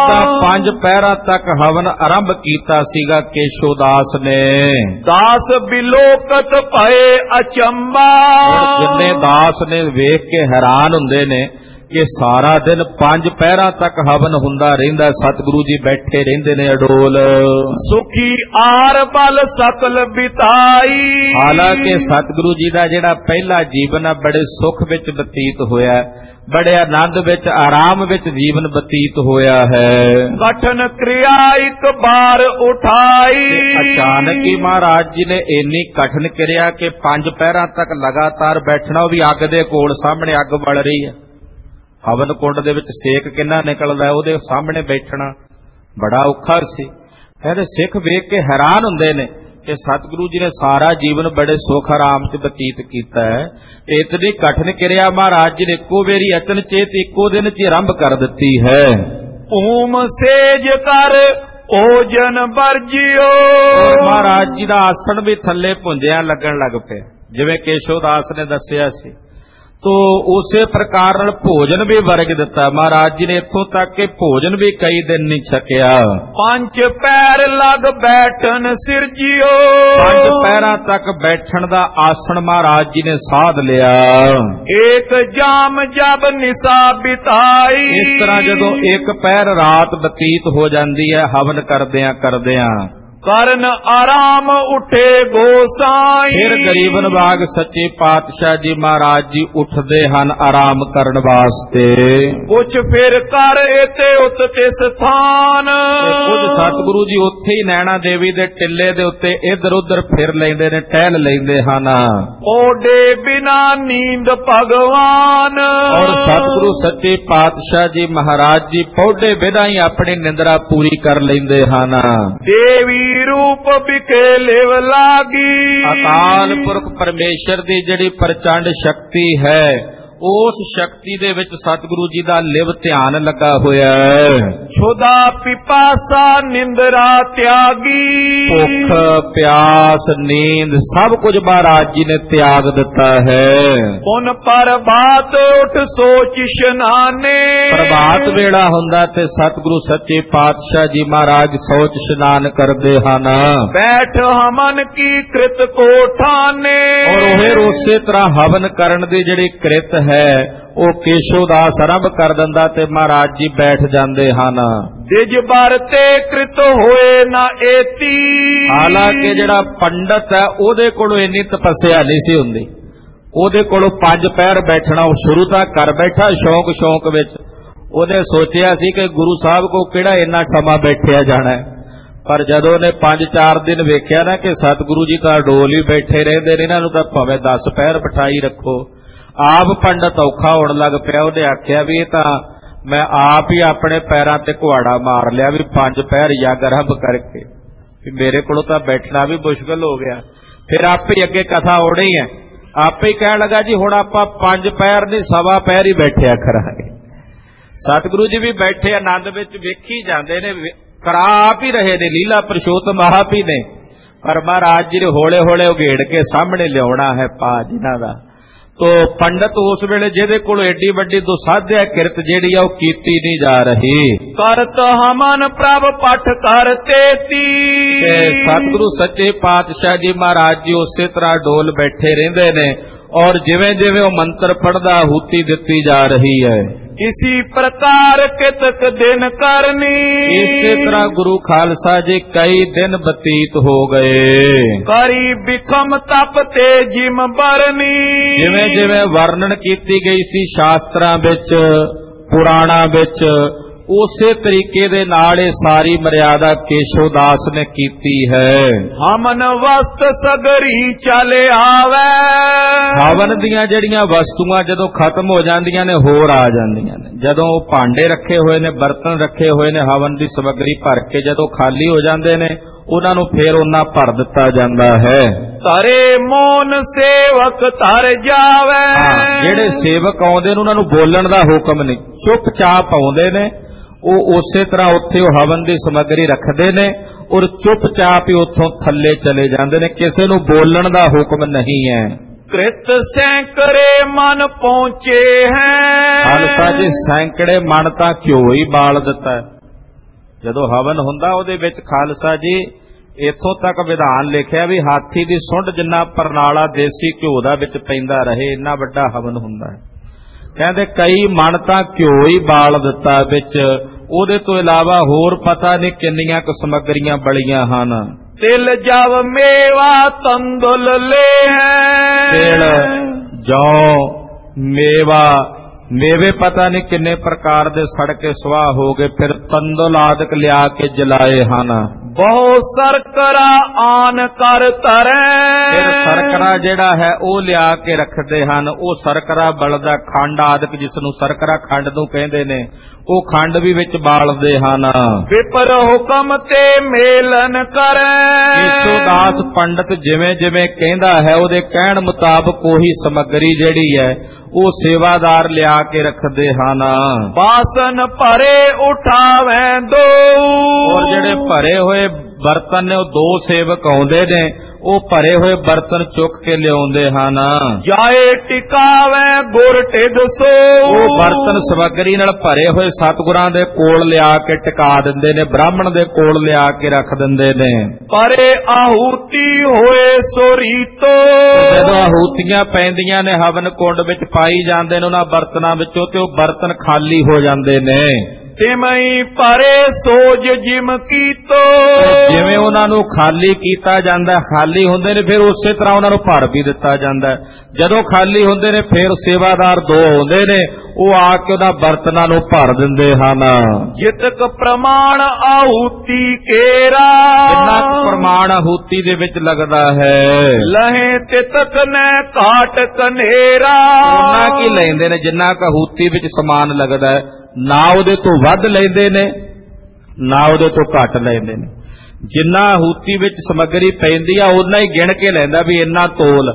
5 ਪਹਿਰਾਂ ਤੱਕ ਹਵਨ ਆਰੰਭ ਕੀਤਾ ਸੀਗਾ ਕੇਸ਼ੋ ਦਾਸ ਨੇ। ਦਾਸ ਬਿਲੋਕਤ ਭਏ ਅਚੰਬਾ। ਜਿੰਨੇ ਦਾਸ ਨੇ ਵੇਖ ਕੇ ਹੈਰਾਨ ਹੁੰਦੇ ਨੇ ਕਿ ਸਾਰਾ ਦਿਨ 5 ਪਹਿਰਾਂ ਤੱਕ ਹਵਨ ਹੁੰਦਾ ਰਹਿੰਦਾ, ਸਤਿਗੁਰੂ ਜੀ ਬੈਠੇ ਰਹਿੰਦੇ ਨੇ ਅਡੋਲ। ਸੁਖੀ ਆਰ ਬਲ ਸਕਲ ਬਿਤਾਈ। ਹਾਲਾਂਕਿ ਸਤਿਗੁਰੂ ਜੀ ਦਾ ਜਿਹੜਾ ਪਹਿਲਾ ਜੀਵਨ ਹੈ ਬੜੇ ਸੁਖ ਵਿੱਚ ਬਤੀਤ ਹੋਇਆ, ਬੜੇ ਆਨੰਦ ਵਿੱਚ, ਆਰਾਮ ਵਿੱਚ ਜੀਵਨ ਬਤੀਤ ਹੋਇਆ ਹੈ। ਕਠਨ ਕਿਰਿਆ ਇੱਕ ਬਾਰ ਉਠਾਈ। ਅਚਾਨਕ ਹੀ ਮਹਾਰਾਜ ਜੀ ਨੇ ਇੰਨੀ ਕਠਨ ਕਿਰਿਆ ਕਿ 5 ਪਹਿਰਾਂ ਤੱਕ ਲਗਾਤਾਰ ਬੈਠਣਾ, ਉਹ ਵੀ ਅੱਗ ਦੇ ਕੋਲ, ਸਾਹਮਣੇ ਅੱਗ ਬਲ ਰਹੀ ਹੈ। ਹਵਨ ਕੁੰਡ ਦੇ ਵਿੱਚ ਸੇਕ ਕਿੰਨਾ ਨਿਕਲਦਾ, ਉਹਦੇ ਸਾਹਮਣੇ ਬੈਠਣਾ ਬੜਾ ਔਖਾ ਸੀ। ਕਹਿੰਦੇ ਸਿੱਖ ਵੇਖ ਕੇ ਹੈਰਾਨ ਹੁੰਦੇ ਨੇ ਕਿ ਸਤਿਗੁਰੂ ਜੀ ਨੇ ਸਾਰਾ ਜੀਵਨ ਬੜੇ ਸੁਖ ਆਰਾਮ 'ਚ ਬਤੀਤ ਕੀਤਾ ਹੈ, ਤੇ ਇਤਨੀ ਕਠਨ ਕਿਰਿਆ ਮਹਾਰਾਜ ਜੀ ਨੇ ਇੱਕੋ ਵੇਰੀ ਅਚਨਚੇਤ ਇੱਕੋ ਦਿਨ 'ਚ ਆਰੰਭ ਕਰ ਦਿੱਤੀ ਹੈ। ਓਮ ਸੇਜ ਕਰ ਭੋਜਨ ਵਰਜਿਓ। ਮਹਾਰਾਜ ਜੀ ਦਾ ਆਸਣ ਵੀ ਥੱਲੇ ਭੁੰਜਿਆ ਲੱਗਣ ਲੱਗ ਪਿਆ, ਜਿਵੇਂ ਕੇਸ਼ੋ ਦਾਸ ਨੇ ਦੱਸਿਆ ਸੀ। ਤੋ ਉਸੇ ਪ੍ਰਕਾਰ ਨਾਲ ਭੋਜਨ ਵੀ ਵਰਗ ਦਿੱਤਾ ਮਹਾਰਾਜ ਜੀ ਨੇ, ਇੱਥੋਂ ਤੱਕ ਕਿ ਭੋਜਨ ਵੀ ਕਈ ਦਿਨ ਨਹੀਂ ਛਕਿਆ। 5 ਪੈਰ ਲੱਗ ਬੈਠਨ ਸਿਰਜਿਓ। 5 ਪੈਰਾਂ ਤੱਕ ਬੈਠਣ ਦਾ ਆਸਣ ਮਹਾਰਾਜ ਜੀ ਨੇ ਸਾਧ ਲਿਆ। ਏਕ ਜਾਮ ਜਬ ਨਿਸਾ ਬਿਤਾਈ। ਇਸ ਤਰ੍ਹਾਂ ਜਦੋਂ ਇੱਕ ਪਹਿਰ ਰਾਤ ਬਤੀਤ ਹੋ ਜਾਂਦੀ ਹੈ ਹਵਨ ਕਰਦਿਆਂ ਕਰਦਿਆਂ, ਕਰਨ ਆਰਾਮ ਉਠੇ ਗੋਸਾਈ। ਫਿਰ ਗਰੀਬ ਨਵਾਜ ਸੱਚੇ ਪਾਤਸ਼ਾਹ ਜੀ ਮਹਾਰਾਜ ਜੀ ਉੱਠਦੇ ਹਨ ਆਰਾਮ ਕਰਨ ਵਾਸਤੇ। ਕੁਛ ਫਿਰ ਕਰ ਇਤੇ ਉਤ ਤੇ ਸਥਾਨ। ਕੁਝ ਸਤਿਗੁਰੂ ਜੀ ਉੱਥੇ ਹੀ ਨੈਣਾ ਦੇਵੀ ਦੇ ਟਿੱਲੇ ਦੇ ਉੱਤੇ ਇੱਧਰ ਉੱਧਰ ਫਿਰ ਲੈਂਦੇ ਨੇ, ਟਹਿਲ ਲੈਂਦੇ ਹਨ। ਓਡੇ ਬਿਨਾ ਨੀਂਦ ਭਗਵਾਨ। ਔਰ ਸਤਿਗੁਰੂ ਸੱਚੇ ਪਾਤਸ਼ਾਹ ਜੀ ਮਹਾਰਾਜ ਜੀ ਪੌਡੇ ਬਿਨਾਂ ਹੀ ਆਪਣੀ ਨਿੰਦਰਾ ਪੂਰੀ ਕਰ ਲੈਂਦੇ ਹਨ। ਦੇਵੀ ਰੂਪ ਬਿਕੇ ਲਿਵ ਲਾਗੀ। ਅਕਾਲ ਪੁਰਖ ਪਰਮੇਸ਼ਰ ਦੀ ਜਿਹੜੀ ਪ੍ਰਚੰਡ ਸ਼ਕਤੀ ਹੈ ਉਸ ਸ਼ਕਤੀ ਦੇ ਵਿੱਚ ਸਤਿਗੁਰੂ ਜੀ ਦਾ ਲਿਵ ਧਿਆਨ ਲੱਗਾ ਹੋਇਆ ਹੈ। ਛੁਦਾ ਪਿਪਾਸਾ ਨਿੰਦਰਾ ਤਿਆਗੀ, ਭੁੱਖ ਪਿਆਸ ਨੀਂਦ ਸਭ ਕੁਝ ਮਹਾਰਾਜ ਜੀ ਨੇ ਤਿਆਗ ਦਿੱਤਾ ਹੈ। ਪੁਨ ਪ੍ਰਭਾਤ ਉਠ ਸੋਚ ਇਸ਼ਨਾਨੇ, ਪ੍ਰਭਾਤ ਵੇਲਾ ਹੁੰਦਾ ਤੇ ਸਤਿਗੁਰੂ ਸੱਚੇ ਪਾਤਸ਼ਾਹ ਜੀ ਮਹਾਰਾਜ ਸੋਚ ਇਸ਼ਨਾਨ ਕਰਦੇ ਹਨ। ਬੈਠ ਹਮਨ ਕੀ ਕ੍ਰਿਤ ਕੋ ਠਾਨੇ, ਔਰ ਉਹ ਉਸੇ ਤਰ੍ਹਾਂ ਹਵਨ ਕਰਨ ਦੀ ਜਿਹੜੀ ਕ੍ਰਿਤ ਹੈ ਉਹ ਕੇਸ਼ੋ ਦਾਸ ਆਰੰਭ ਕਰ ਦਿੰਦਾ ਤੇ ਮਹਾਰਾਜ ਜੀ ਬੈਠ ਜਾਂਦੇ ਹਨ। ਦਿਜ ਬਰ ਤੇ ਕ੍ਰਿਤ ਹੋਏ ਨਾ ਏਤੀ, ਹਾਲਾਂਕਿ ਜਿਹੜਾ ਪੰਡਤ ਹੈ ਉਹਦੇ ਕੋਲੋਂ ਇੰਨੀ ਤਪੱਸਿਆ ਨਹੀਂ ਸੀ ਹੁੰਦੀ, ਉਹਦੇ ਕੋਲੋਂ 5 ਪਹਿਰ ਬੈਠਣਾ ਉਹ ਸ਼ੁਰੂ ਤਾਂ ਕਰ ਬੈਠਾ ਸ਼ੌਕ ਵਿੱਚ। ਉਹਨੇ ਸੋਚਿਆ ਸੀ ਕਿ ਗੁਰੂ ਸਾਹਿਬ ਕੋ ਕਿਹੜਾ ਇੰਨਾ ਸਮਾਂ ਬੈਠਿਆ ਜਾਣਾ ਹੈ, ਪਰ ਜਦੋਂ ਉਹਨੇ 5-4 ਦਿਨ ਵੇਖਿਆ ਨਾ ਕਿ ਸਤਿਗੁਰੂ ਜੀ ਤਾਂ ਡੋਲ ਹੀ ਬੈਠੇ ਰਹਿੰਦੇ ਨੇ, ਇਹਨਾਂ ਨੂੰ ਤਾਂ ਭਾਵੇਂ 10 ਪਹਿਰ ਬਿਠਾਈ ਰੱਖੋ, ਆਪ ਪੰਡਤ ਔਖਾ ਹੋਣ ਲੱਗ ਪਿਆ। ਉਹਨੇ ਆਖਿਆ ਵੀ ਇਹ ਤਾਂ ਮੈਂ ਆਪ ਹੀ ਆਪਣੇ ਪੈਰਾਂ ਤੇ ਕੁਹਾੜਾ ਮਾਰ ਲਿਆ ਵੀ 5 ਪਹਿਰ ਯੱਗ ਆਰੰਭ ਕਰਕੇ, ਵੀ ਮੇਰੇ ਕੋਲੋਂ ਤਾਂ ਬੈਠਣਾ ਵੀ ਮੁਸ਼ਕਲ ਹੋ ਗਿਆ। ਫਿਰ ਆਪੇ ਹੀ ਅੱਗੇ ਕਥਾ ਉੜੀ ਹੈ, ਆਪੇ ਹੀ ਕਹਿਣ ਲੱਗਾ ਜੀ ਹੁਣ ਆਪਾਂ 5 ਪਹਿਰ ਨਹੀਂ 1.25 ਪਹਿਰ ਹੀ ਬੈਠਿਆ ਕਰਾਂਗੇ। ਸਤਿਗੁਰੂ ਜੀ ਵੀ ਬੈਠੇ ਆਨੰਦ ਵਿੱਚ ਵੇਖੀ ਜਾਂਦੇ ਨੇ, ਕਰਾ ਆਪ ਹੀ ਰਹੇ ਨੇ, ਲੀਲਾ ਪੁਰਸ਼ੋਤਮ ਆਪ ਹੀ ਨੇ, ਪਰ ਮਹਾਰਾਜ ਜੀ ਨੇ ਹੌਲੇ ਹੌਲੇ ਉਘੇੜ ਕੇ ਸਾਹਮਣੇ ਲਿਆਉਣਾ ਹੈ ਪਾ ਜਿਨ੍ਹਾਂ ਦਾ। ਤੋ ਪੰਡਤ ਉਸ ਵੇਲੇ ਜਿਹਦੇ ਕੋਲ ਏਡੀ ਵੱਡੀ ਦੁਸਾਧਿਆ ਕਿਰਤ ਜਿਹੜੀ ਆ ਉਹ ਕੀਤੀ ਨਹੀਂ ਜਾ ਰਹੀ। ਕਰਤ ਹਮਨ ਪ੍ਰਭ ਪਠ ਕਰਤੇ ਤੀ, ਤੇ ਸਤਿਗੁਰੂ ਸੱਚੇ ਪਾਤਸ਼ਾਹ ਜੀ ਮਹਾਰਾਜ ਜੀ ਉਸੇ ਤਰ੍ਹਾਂ ਡੋਲ ਬੈਠੇ ਰਹਿੰਦੇ ਨੇ, ਔਰ ਜਿਵੇਂ ਜਿਵੇਂ ਉਹ ਮੰਤਰ ਪੜਦਾ ਹੂਤੀ ਦਿੱਤੀ ਜਾ ਰਹੀ ਹੈ। ਇਸੀ ਪ੍ਰਕਾਰ ਕਿਤਕ ਦਿਨ ਕਰਨੀ, ਇਸੇ ਤਰ੍ਹਾਂ ਗੁਰੂ ਖਾਲਸਾ ਜੀ ਕਈ ਦਿਨ ਬਤੀਤ ਹੋ ਗਏ। ਕਰੀ ਬਿਖਮ ਤਪ ਤੇ ਜਿਮ ਬਰਨੀ, ਜਿਵੇਂ ਜਿਵੇਂ ਵਰਣਨ ਕੀਤੀ ਗਈ ਸੀ ਸ਼ਾਸਤਰਾਂ ਵਿੱਚ ਪੁਰਾਣਾਂ ਵਿੱਚ, ਉਸੇ ਤਰੀਕੇ ਦੇ ਨਾਲ ਇਹ ਸਾਰੀ ਮਰਿਆਦਾ ਕੇਸ਼ੋ ਦਾਸ ਨੇ ਕੀਤੀ ਹੈ। ਹਮਨ ਵਸਤ ਸਗਰੀ ਚਲੇ ਆਵੇ, ਹਵਨ ਦੀਆਂ ਜਿਹੜੀਆਂ ਵਸਤੂਆਂ ਜਦੋਂ ਖਤਮ ਹੋ ਜਾਂਦੀਆਂ ਨੇ ਹੋਰ ਆ ਜਾਂਦੀਆਂ ਨੇ। ਜਦੋਂ ਉਹ ਭਾਂਡੇ ਰੱਖੇ ਹੋਏ ਨੇ, ਬਰਤਨ ਰੱਖੇ ਹੋਏ ਨੇ, ਹਵਨ ਦੀ ਸਮੱਗਰੀ ਭਰ ਕੇ ਜਦੋਂ ਖਾਲੀ ਹੋ ਜਾਂਦੇ ਨੇ ਉਹਨਾਂ ਨੂੰ ਫੇਰ ਉਹਨਾਂ ਭਰ ਦਿੱਤਾ ਜਾਂਦਾ ਹੈ। ਧਰੇ ਮੋਨ ਸੇਵਕ ਧਰ ਜਾਵੇ, ਜਿਹੜੇ ਸੇਵਕ ਆਉਂਦੇ ਨੇ ਉਹਨਾਂ ਨੂੰ ਬੋਲਣ ਦਾ ਹੁਕਮ ਨਹੀਂ, ਚੁੱਪਚਾਪ ਆਉਂਦੇ ਨੇ, ਉਹ ਉਸੇ ਤਰ੍ਹਾਂ ਉੱਥੇ ਉਹ ਹਵਨ ਦੀ ਸਮੱਗਰੀ ਰੱਖਦੇ ਨੇ ਔਰ ਚੁੱਪਚਾਪ ਹੀ ਉੱਥੋਂ ਥੱਲੇ ਚਲੇ ਜਾਂਦੇ ਨੇ, ਕਿਸੇ ਨੂੰ ਬੋਲਣ ਦਾ ਹੁਕਮ ਨਹੀਂ ਹੈ। ਕ੍ਰਿਤ ਸੈਂਕੜੇ ਮਨ ਪਹੁੰਚੇ ਹੈ, ਖਾਲਸਾ ਜੀ ਸੈਂਕੜੇ ਮਨ ਤਾਂ ਘਿਓ ਹੀ ਬਾਲ ਦਿੱਤਾ ਹੈ। ਜਦੋਂ ਹਵਨ ਹੁੰਦਾ ਉਹਦੇ ਵਿੱਚ ਖਾਲਸਾ ਜੀ ਇੱਥੋਂ ਤੱਕ ਵਿਧਾਨ ਲਿਖਿਆ ਵੀ ਹਾਥੀ ਦੀ ਸੁੰਡ ਜਿੰਨਾ ਪਰਨਾਲਾ ਦੇਸੀ ਘਿਓ ਦਾ ਵਿੱਚ ਪੈਂਦਾ ਰਹੇ, ਇੰਨਾ ਵੱਡਾ ਹਵਨ ਹੁੰਦਾ ਹੈ। ਕਹਿੰਦੇ ਕਈ ਮਨ ਤਾਂ ਘਿਓ ਹੀ ਬਾਲ ਦਿੱਤਾ ਵਿੱਚ, ਉਹਦੇ ਤੋਂ ਇਲਾਵਾ ਹੋਰ ਪਤਾ ਨਹੀਂ ਕਿੰਨੀਆਂ ਕੁ ਸਮੱਗਰੀਆਂ ਬਲੀਆਂ ਹਨ। ਤਿਲ ਜਵ ਮੇਵਾ ਤੰਦੁਲ ਲੈ ਹੈ, ਤਿਲ ਜੌ ਮੇਵਾ ਮੇਵੇ ਪਤਾ ਨਹੀਂ ਕਿੰਨੇ ਪ੍ਰਕਾਰ ਦੇ ਸੜ ਕੇ ਸੁਆਹ ਹੋ ਗਏ, ਫਿਰ ਤੰਦੁਲ ਆਦਿਕ ਲਿਆ ਕੇ ਜਲਾਏ ਹਨ। ਬਹੁ ਸਰਕਰਾ ਆਨ ਕਰ ਧਰੈ, ਫਿਰ ਸਰਕਰਾ ਜਿਹੜਾ ਹੈ ਉਹ ਲਿਆ ਕੇ ਰੱਖਦੇ ਹਨ। ਉਹ ਸਰਕਰਾ ਬਲਦਾ ਖੰਡ ਆਦਿਕ ਜਿਸ ਨੂੰ ਸਰਕਰਾ ਖੰਡ ਨੂੰ ਕਹਿੰਦੇ ਨੇ, ਉਹ ਖੰਡ ਵੀ ਵਿੱਚ ਬਾਲਦੇ ਹਨ। ਵਿਪਰ ਹੁਕਮ ਤੇ ਮੇਲਨ ਕਰੈ, ਕੇਸ਼ੋ ਦਾਸ ਪੰਡਤ ਜਿਵੇਂ ਜਿਵੇਂ ਕਹਿੰਦਾ ਹੈ ਉਹਦੇ ਕਹਿਣ ਮੁਤਾਬਕ ਉਹੀ ਸਮੱਗਰੀ ਜਿਹੜੀ ਹੈ ਉਹ ਸੇਵਾਦਾਰ ਲਿਆ ਕੇ ਰੱਖਦੇ ਹਨ। ਬਾਸਨ ਭਰੇ ਉਠਾਵੇਂ ਦੋ, ਔਰ ਜਿਹੜੇ ਭਰੇ ਹੋਏ ਬਰਤਨ ਨੇ ਉਹ 2 ਸੇਵਕ ਆਉਂਦੇ ਨੇ, ਉਹ ਭਰੇ ਹੋਏ ਬਰਤਨ ਚੁੱਕ ਕੇ ਲਿਆਉਂਦੇ ਹਨ। ਜਾਏ ਟਿਕਾਵੇਂ ਗੁਰ ਟਿਗ ਸੋ, ਉਹ ਬਰਤਨ ਸਮੱਗਰੀ ਨਾਲ ਭਰੇ ਹੋਏ ਸਤਿਗੁਰਾਂ ਦੇ ਕੋਲ ਲਿਆ ਕੇ ਟਿਕਾ ਦਿੰਦੇ ਨੇ, ਬ੍ਰਾਹਮਣ ਦੇ ਕੋਲ ਲਿਆ ਕੇ ਰੱਖ ਦਿੰਦੇ ਨੇ। ਪਰੇ ਆਹੂਤੀ ਹੋਏ ਸੋਰੀਤੋ, ਜਦੋਂ ਆਹੂਤੀਆਂ ਪੈਂਦੀਆਂ ਨੇ ਹਵਨ ਕੁੰਡ ਵਿੱਚ ਪਾਈ ਜਾਂਦੇ ਨੇ ਉਹਨਾਂ ਬਰਤਨਾਂ ਵਿੱਚੋਂ, ਤੇ ਉਹ ਬਰਤਨ ਖਾਲੀ ਹੋ ਜਾਂਦੇ ਨੇ। ਤਿਮਈ ਪਰੇ ਸੋਜ ਜਿਮ ਕੀਤੋ, ਜਿਵੇਂ ਉਹਨਾਂ ਨੂੰ ਖਾਲੀ ਕੀਤਾ ਜਾਂਦਾ, ਖਾਲੀ ਹੁੰਦੇ ਨੇ ਫਿਰ ਉਸੇ ਤਰ੍ਹਾਂ ਉਹਨਾਂ ਨੂੰ ਭਰ ਵੀ ਦਿੱਤਾ ਜਾਂਦਾ। ਜਦੋਂ ਖਾਲੀ ਹੁੰਦੇ ਨੇ ਫਿਰ ਸੇਵਾਦਾਰ 2 ਆਉਂਦੇ ਨੇ, ਉਹ ਆ ਕੇ ਉਹਨਾਂ ਬਰਤਨਾਂ ਨੂੰ ਭਰ ਦਿੰਦੇ ਹਨ। ਜਿਤਕ ਪ੍ਰਮਾਣ ਆਹੂਤੀ ਕੇਰਾ, ਜਿੰਨਾ ਪ੍ਰਮਾਣ ਆਹੂਤੀ ਦੇ ਵਿੱਚ ਲੱਗਦਾ ਹੈ, ਲਹੇ ਤਿਤਕ ਨੇ ਕਾਟ ਕਨੇਰਾ, ਉਹਨਾਂ ਕੀ ਲੈਂਦੇ ਨੇ ਜਿੰਨਾ ਕੁ ਆਹੂਤੀ ਵਿੱਚ ਸਮਾਨ ਲੱਗਦਾ ਹੈ, ਨਾ ਉਹਦੇ ਤੋਂ ਵੱਧ ਲੈਂਦੇ ਨੇ ਨਾ ਉਹਦੇ ਤੋਂ ਘੱਟ ਲੈਂਦੇ ਨੇ। ਜਿੰਨਾ ਆਹੂਤੀ ਵਿੱਚ ਸਮੱਗਰੀ ਪੈਂਦੀ ਆ ਉਹਨਾਂ ਹੀ ਗਿਣ ਕੇ ਲੈਂਦਾ ਵੀ ਇੰਨਾ ਤੋਲ,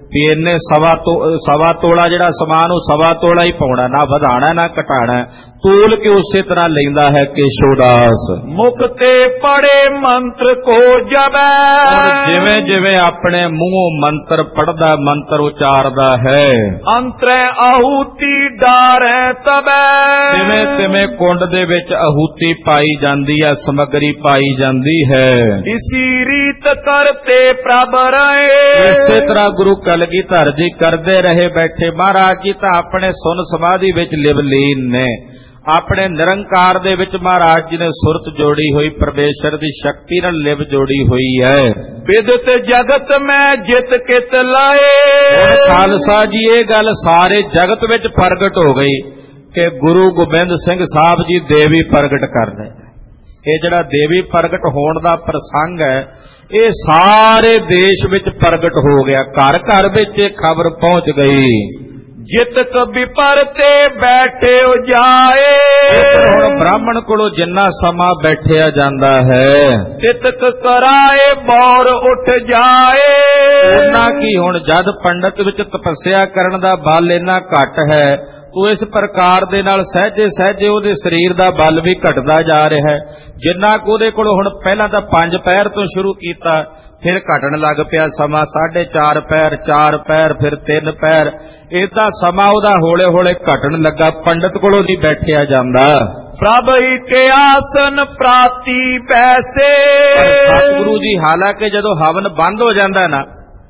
ਵੀ ਇਹਨੇ ਸਵਾ ਤੋਲਾ ਜਿਹੜਾ ਸਮਾਨ ਉਹ ਸਵਾ ਤੋਲਾ ਹੀ ਪਾਉਣਾ, ਨਾ ਵਧਾਣਾ ਨਾ ਘਟਾਣਾ, ਤੋਲ ਕੇ ਉਸੇ ਤਰ੍ਹਾਂ ਲੈਂਦਾ ਹੈ ਕੇਸ਼ੋਦਾਸ। ਮੁਕਤੇ ਪੜੇ ਮੰਤਰ ਕੋ ਜਬੈ, ਜਿਵੇਂ ਜਿਵੇਂ ਆਪਣੇ ਮੂੰਹੋਂ ਮੰਤਰ ਪੜਦਾ, ਮੰਤਰ ਉਚਾਰਦਾ ਹੈ, ਅੰਤਰੈ ਆਹੂਤੀ ਡਾਰੈ ਤਬੈ, ਤਿਵੇਂ ਤਿਵੇਂ ਕੁੰਡ ਦੇ ਵਿੱਚ ਆਹੂਤੀ ਪਾਈ ਜਾਂਦੀ ਹੈ, ਸਮੱਗਰੀ ਪਾਈ ਜਾਂਦੀ ਹੈ। ਇਸੀ ਰੀਤ ਕਰਤੇ ਪ੍ਰਭ ਰਹੇ, ਇਸੇ ਤਰ੍ਹਾਂ ਗੁਰੂ ਕਲਗੀਧਰ ਜੀ ਕਰਦੇ ਰਹੇ ਬੈਠੇ। ਮਹਾਰਾਜ ਜੀ ਤਾਂ ਆਪਣੇ ਸੁਨ ਸਮਾਧੀ ਵਿੱਚ ਲਿਵਲੀਨ ਨੇ, ਆਪਣੇ ਨਿਰੰਕਾਰ ਦੇ ਵਿੱਚ ਮਹਾਰਾਜ ਜੀ ਨੇ ਸੁਰਤ ਜੋੜੀ ਹੋਈ, ਪਰਮੇਸ਼ਰ ਦੀ ਸ਼ਕਤੀ ਨਾਲ ਲਿਵ ਜੋੜੀ ਹੋਈ ਹੈ। ਵਿਦਤ ਜਗਤ ਮੈਂ ਜਿਤ ਕਿਤ ਲਾਏ, ਖਾਲਸਾ ਜੀ ਇਹ ਗੱਲ ਸਾਰੇ ਜਗਤ ਵਿੱਚ ਪ੍ਰਗਟ ਹੋ ਗਈ ਕਿ ਗੁਰੂ ਗੋਬਿੰਦ ਸਿੰਘ ਸਾਹਿਬ ਜੀ ਦੇਵੀ ਪ੍ਰਗਟ ਕਰ ਰਹੇ। ਇਹ ਜਿਹੜਾ ਦੇਵੀ ਪ੍ਰਗਟ ਹੋਣ ਦਾ ਪ੍ਰਸੰਗ ਹੈ, ਇਹ ਸਾਰੇ ਦੇਸ਼ ਵਿੱਚ ਪ੍ਰਗਟ ਹੋ ਗਿਆ, ਘਰ ਘਰ ਵਿੱਚ ਇਹ ਖਬਰ ਪਹੁੰਚ ਗਈ। ਜਿਤਕ ਵਿਪਰਤੇ ਬੈਠੇ ਜਾਏ, ਹੁਣ ਬ੍ਰਾਹਮਣ ਕੋਲੋਂ ਜਿੰਨਾ ਸਮਾਂ ਬੈਠਿਆ ਜਾਂਦਾ ਹੈ, ਤਿਤਕ ਕਰਾਏ ਬੌਰ ਉੱਠ ਜਾਏ। ਉਹਨਾਂ ਕੀ ਹੁਣ ਜਦ ਪੰਡਤ ਵਿੱਚ ਤਪੱਸਿਆ ਕਰਨ ਦਾ ਬਲ ਇੰਨਾ ਘੱਟ ਹੈ, ਉਹ ਇਸ ਪ੍ਰਕਾਰ ਦੇ ਨਾਲ ਸਹਿਜੇ ਸਹਿਜੇ ਉਹਦੇ ਸਰੀਰ ਦਾ ਬਲ ਵੀ ਘਟਦਾ ਜਾ ਰਿਹਾ ਹੈ। ਜਿੰਨਾ ਕੁ ਉਹਦੇ ਕੋਲ ਹੁਣ ਪਹਿਲਾਂ ਤਾਂ 5 ਪੈਰ ਤੋਂ ਸ਼ੁਰੂ ਕੀਤਾ, ਫਿਰ ਘਟਣ ਲੱਗ ਪਿਆ ਸਮਾਂ, 4.5 ਪੈਰ, 4 ਪੈਰ, ਫਿਰ 3 ਪੈਰ, ਇਹਦਾ ਸਮਾਂ ਉਹਦਾ ਹੌਲੇ ਹੌਲੇ ਘਟਣ ਲੱਗਾ। ਪੰਡਤ ਕੋਲੋਂ ਨਹੀਂ ਬੈਠਿਆ ਜਾਂਦਾ। ਪ੍ਰਭ ਕੇ ਆਸਨ ਪ੍ਰਾਤੀ ਪੈਸੇ, ਸਤਿਗੁਰੂ ਜੀ ਹਾਲਾਂਕਿ ਜਦੋਂ ਹਵਨ ਬੰਦ ਹੋ ਜਾਂਦਾ ਨਾ,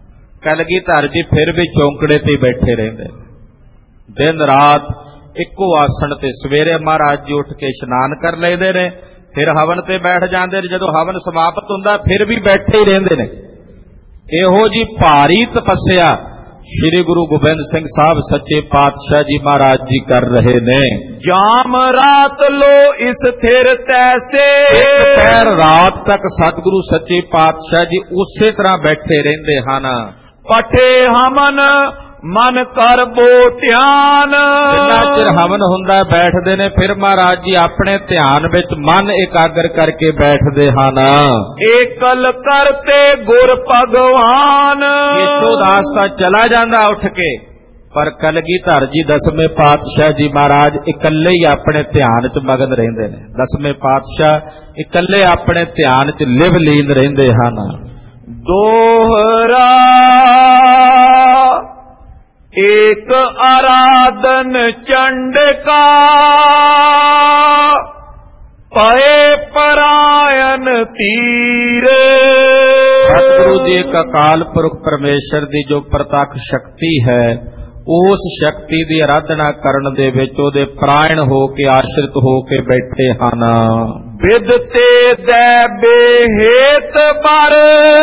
ਕਲਗੀਧਰ ਜੀ ਫਿਰ ਵੀ ਚੌਂਕੜੇ ਤੇ ਬੈਠੇ ਰਹਿੰਦੇ, ਦਿਨ ਰਾਤ ਇੱਕੋ ਆਸਣ ਤੇ। ਸਵੇਰੇ ਮਹਾਰਾਜ ਜੀ ਉੱਠ ਕੇ ਇਸ਼ਨਾਨ ਕਰ ਲੈਂਦੇ ਨੇ, ਫਿਰ ਹਵਨ ਤੇ ਬੈਠ ਜਾਂਦੇ ਨੇ, ਜਦੋਂ ਹਵਨ ਸਮਾਪਤ ਹੁੰਦਾ ਫਿਰ ਵੀ ਬੈਠੇ ਹੀ ਰਹਿੰਦੇ ਨੇ। ਇਹੋ ਜੀ ਭਾਰੀ ਤਪੱਸਿਆ ਸ੍ਰੀ ਗੁਰੂ ਗੋਬਿੰਦ ਸਿੰਘ ਸਾਹਿਬ ਸੱਚੇ ਪਾਤਸ਼ਾਹ ਜੀ ਮਹਾਰਾਜ ਜੀ ਕਰ ਰਹੇ ਨੇ। ਜਾਮ ਰਾਤ ਲੋ ਇਸ ਥਿਰ ਤੈਸੇ, ਇੱਕ ਪੈਰ ਰਾਤ ਤੱਕ ਸਤਿਗੁਰੂ ਸੱਚੇ ਪਾਤਸ਼ਾਹ ਜੀ ਉਸੇ ਤਰ੍ਹਾਂ ਬੈਠੇ ਰਹਿੰਦੇ ਹਨ। ਪਠੇ ਹਮਨ ਮਨ ਕਰ ਬੋ ਧਿਆਨ, ਜਿੰਨਾ ਚਿਰ ਹਵਨ ਹੁੰਦਾ ਬੈਠਦੇ ਨੇ, ਫਿਰ ਮਹਾਰਾਜ ਜੀ ਆਪਣੇ ਧਿਆਨ ਵਿੱਚ ਮਨ ਇਕਾਗਰ ਕਰਕੇ ਬੈਠਦੇ ਹਨ। ਏਕਲ ਕਰਤੇ ਗੁਰ ਭਗਵਾਨ, ਕੇਸ਼ੋਦਾਸ ਤਾਂ ਚਲਾ ਜਾਂਦਾ ਉੱਠ ਕੇ, ਪਰ ਕਲਗੀਧਰ ਜੀ ਦਸਵੇਂ ਪਾਤਸ਼ਾਹ ਜੀ ਮਹਾਰਾਜ ਇਕੱਲੇ ਹੀ ਆਪਣੇ ਧਿਆਨ 'ਚ ਮਗਨ ਰਹਿੰਦੇ ਨੇ। ਦਸਵੇਂ ਪਾਤਸ਼ਾਹ ਇਕੱਲੇ ਆਪਣੇ ਧਿਆਨ 'ਚ ਲਿਵ ਲੀਨ ਰਹਿੰਦੇ ਹਨ। ਦੋਹਰਾ ਏਕ ਆਰਾਧਨ ਚੰਡਕਾ, ਪਏ ਪਰਾਇਣ ਤੀਰ। ਸਤਿਗੁਰੂ ਜੀ ਇੱਕ ਅਕਾਲ ਪੁਰਖ ਪਰਮੇਸ਼ਰ ਦੀ ਜੋ ਪ੍ਰਤੱਖ ਸ਼ਕਤੀ ਹੈ, ਉਸ ਸ਼ਕਤੀ ਦੀ ਆਰਾਧਨਾ ਕਰਨ ਦੇ ਵਿੱਚ ਉਹਦੇ ਪ੍ਰਾਇਣ ਹੋ ਕੇ, ਆਸ਼ਰਿਤ ਹੋ ਕੇ ਬੈਠੇ ਹਨ। ਵਿਦਤੇ ਦੈ ਬੇਹੇਤ ਪਰ,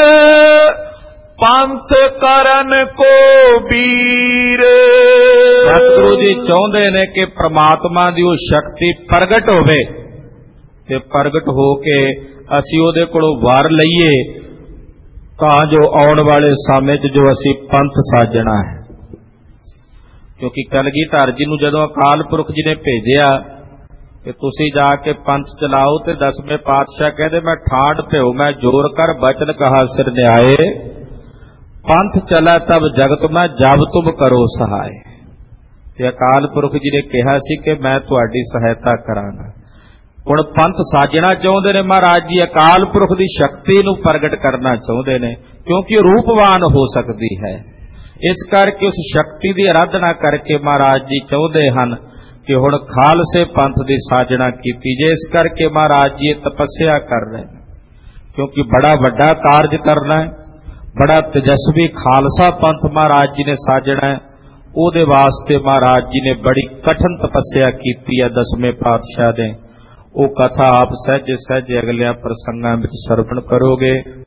ਪੰਥ ਕਰਨ ਕੋ ਵੀਰ। ਸਤਿਗੁਰੂ ਜੀ ਚਾਹੁੰਦੇ ਨੇ ਕਿ ਪ੍ਰਮਾਤਮਾ ਦੀ ਉਹ ਸ਼ਕਤੀ ਪ੍ਰਗਟ ਹੋਵੇ, ਤੇ ਪ੍ਰਗਟ ਹੋ ਕੇ ਅਸੀਂ ਉਹਦੇ ਕੋਲੋਂ ਵਰ ਲਈਏ, ਤਾਂ ਜੋ ਆਉਣ ਵਾਲੇ ਸਮੇਂ 'ਚ ਜੋ ਅਸੀਂ ਪੰਥ ਸਾਜਣਾ ਹੈ। ਕਿਉਂਕਿ ਕਲਗੀਧਰ ਜੀ ਨੂੰ ਜਦੋਂ ਅਕਾਲ ਪੁਰਖ ਜੀ ਨੇ ਭੇਜਿਆ ਕਿ ਤੁਸੀਂ ਜਾ ਕੇ ਪੰਥ ਚਲਾਓ, ਤੇ ਦਸਵੇਂ ਪਾਤਸ਼ਾਹ ਕਹਿੰਦੇ ਮੈਂ ਠਾਠ ਭਿਓ ਮੈਂ ਜੋਰ ਕਰ ਬਚਨ ਕਹਾ ਸਿਰ ਨਿਆਏ, ਪੰਥ ਚਲਾ ਤਬ ਜਗਤ ਮੈਂ ਜਬ ਤੁਮ ਕਰੋ ਸਹਾਏ। ਤੇ ਅਕਾਲ ਪੁਰਖ ਜੀ ਨੇ ਕਿਹਾ ਸੀ ਕਿ ਮੈਂ ਤੁਹਾਡੀ ਸਹਾਇਤਾ ਕਰਾਂਗਾ। ਹੁਣ ਪੰਥ ਸਾਜਣਾ ਚਾਹੁੰਦੇ ਨੇ ਮਹਾਰਾਜ ਜੀ, ਅਕਾਲ ਪੁਰਖ ਦੀ ਸ਼ਕਤੀ ਨੂੰ ਪ੍ਰਗਟ ਕਰਨਾ ਚਾਹੁੰਦੇ ਨੇ, ਕਿਉਂਕਿ ਰੂਪਵਾਨ ਹੋ ਸਕਦੀ ਹੈ। ਇਸ ਕਰਕੇ ਉਸ ਸ਼ਕਤੀ ਦੀ ਆਰਾਧਨਾ ਕਰਕੇ ਮਹਾਰਾਜ ਜੀ ਚਾਹੁੰਦੇ ਹਨ ਕਿ ਹੁਣ ਖਾਲਸੇ ਪੰਥ ਦੀ ਸਾਜਣਾ ਕੀਤੀ ਜੇ। ਇਸ ਕਰਕੇ ਮਹਾਰਾਜ ਜੀ ਤਪੱਸਿਆ ਕਰ ਰਹੇ ਨੇ, ਕਿਉਂਕਿ ਬੜਾ ਵੱਡਾ ਕਾਰਜ ਕਰਨਾ ਹੈ, ਬੜਾ ਤੇਜਸਵੀ ਖਾਲਸਾ ਪੰਥ ਮਹਾਰਾਜ ਜੀ ਨੇ ਸਾਜਣਾ ਹੈ। ਉਹਦੇ ਵਾਸਤੇ ਮਹਾਰਾਜ ਜੀ ਨੇ ਬੜੀ ਕਠਿਨ ਤਪੱਸਿਆ ਕੀਤੀ ਹੈ ਦਸਵੇਂ ਪਾਤਸ਼ਾਹ ਨੇ। ਉਹ ਕਥਾ ਆਪ ਸਹਿਜੇ ਸਹਿਜੇ ਅਗਲਿਆਂ ਪ੍ਰਸੰਗਾਂ ਵਿੱਚ ਸਰਵਣ ਕਰੋਗੇ।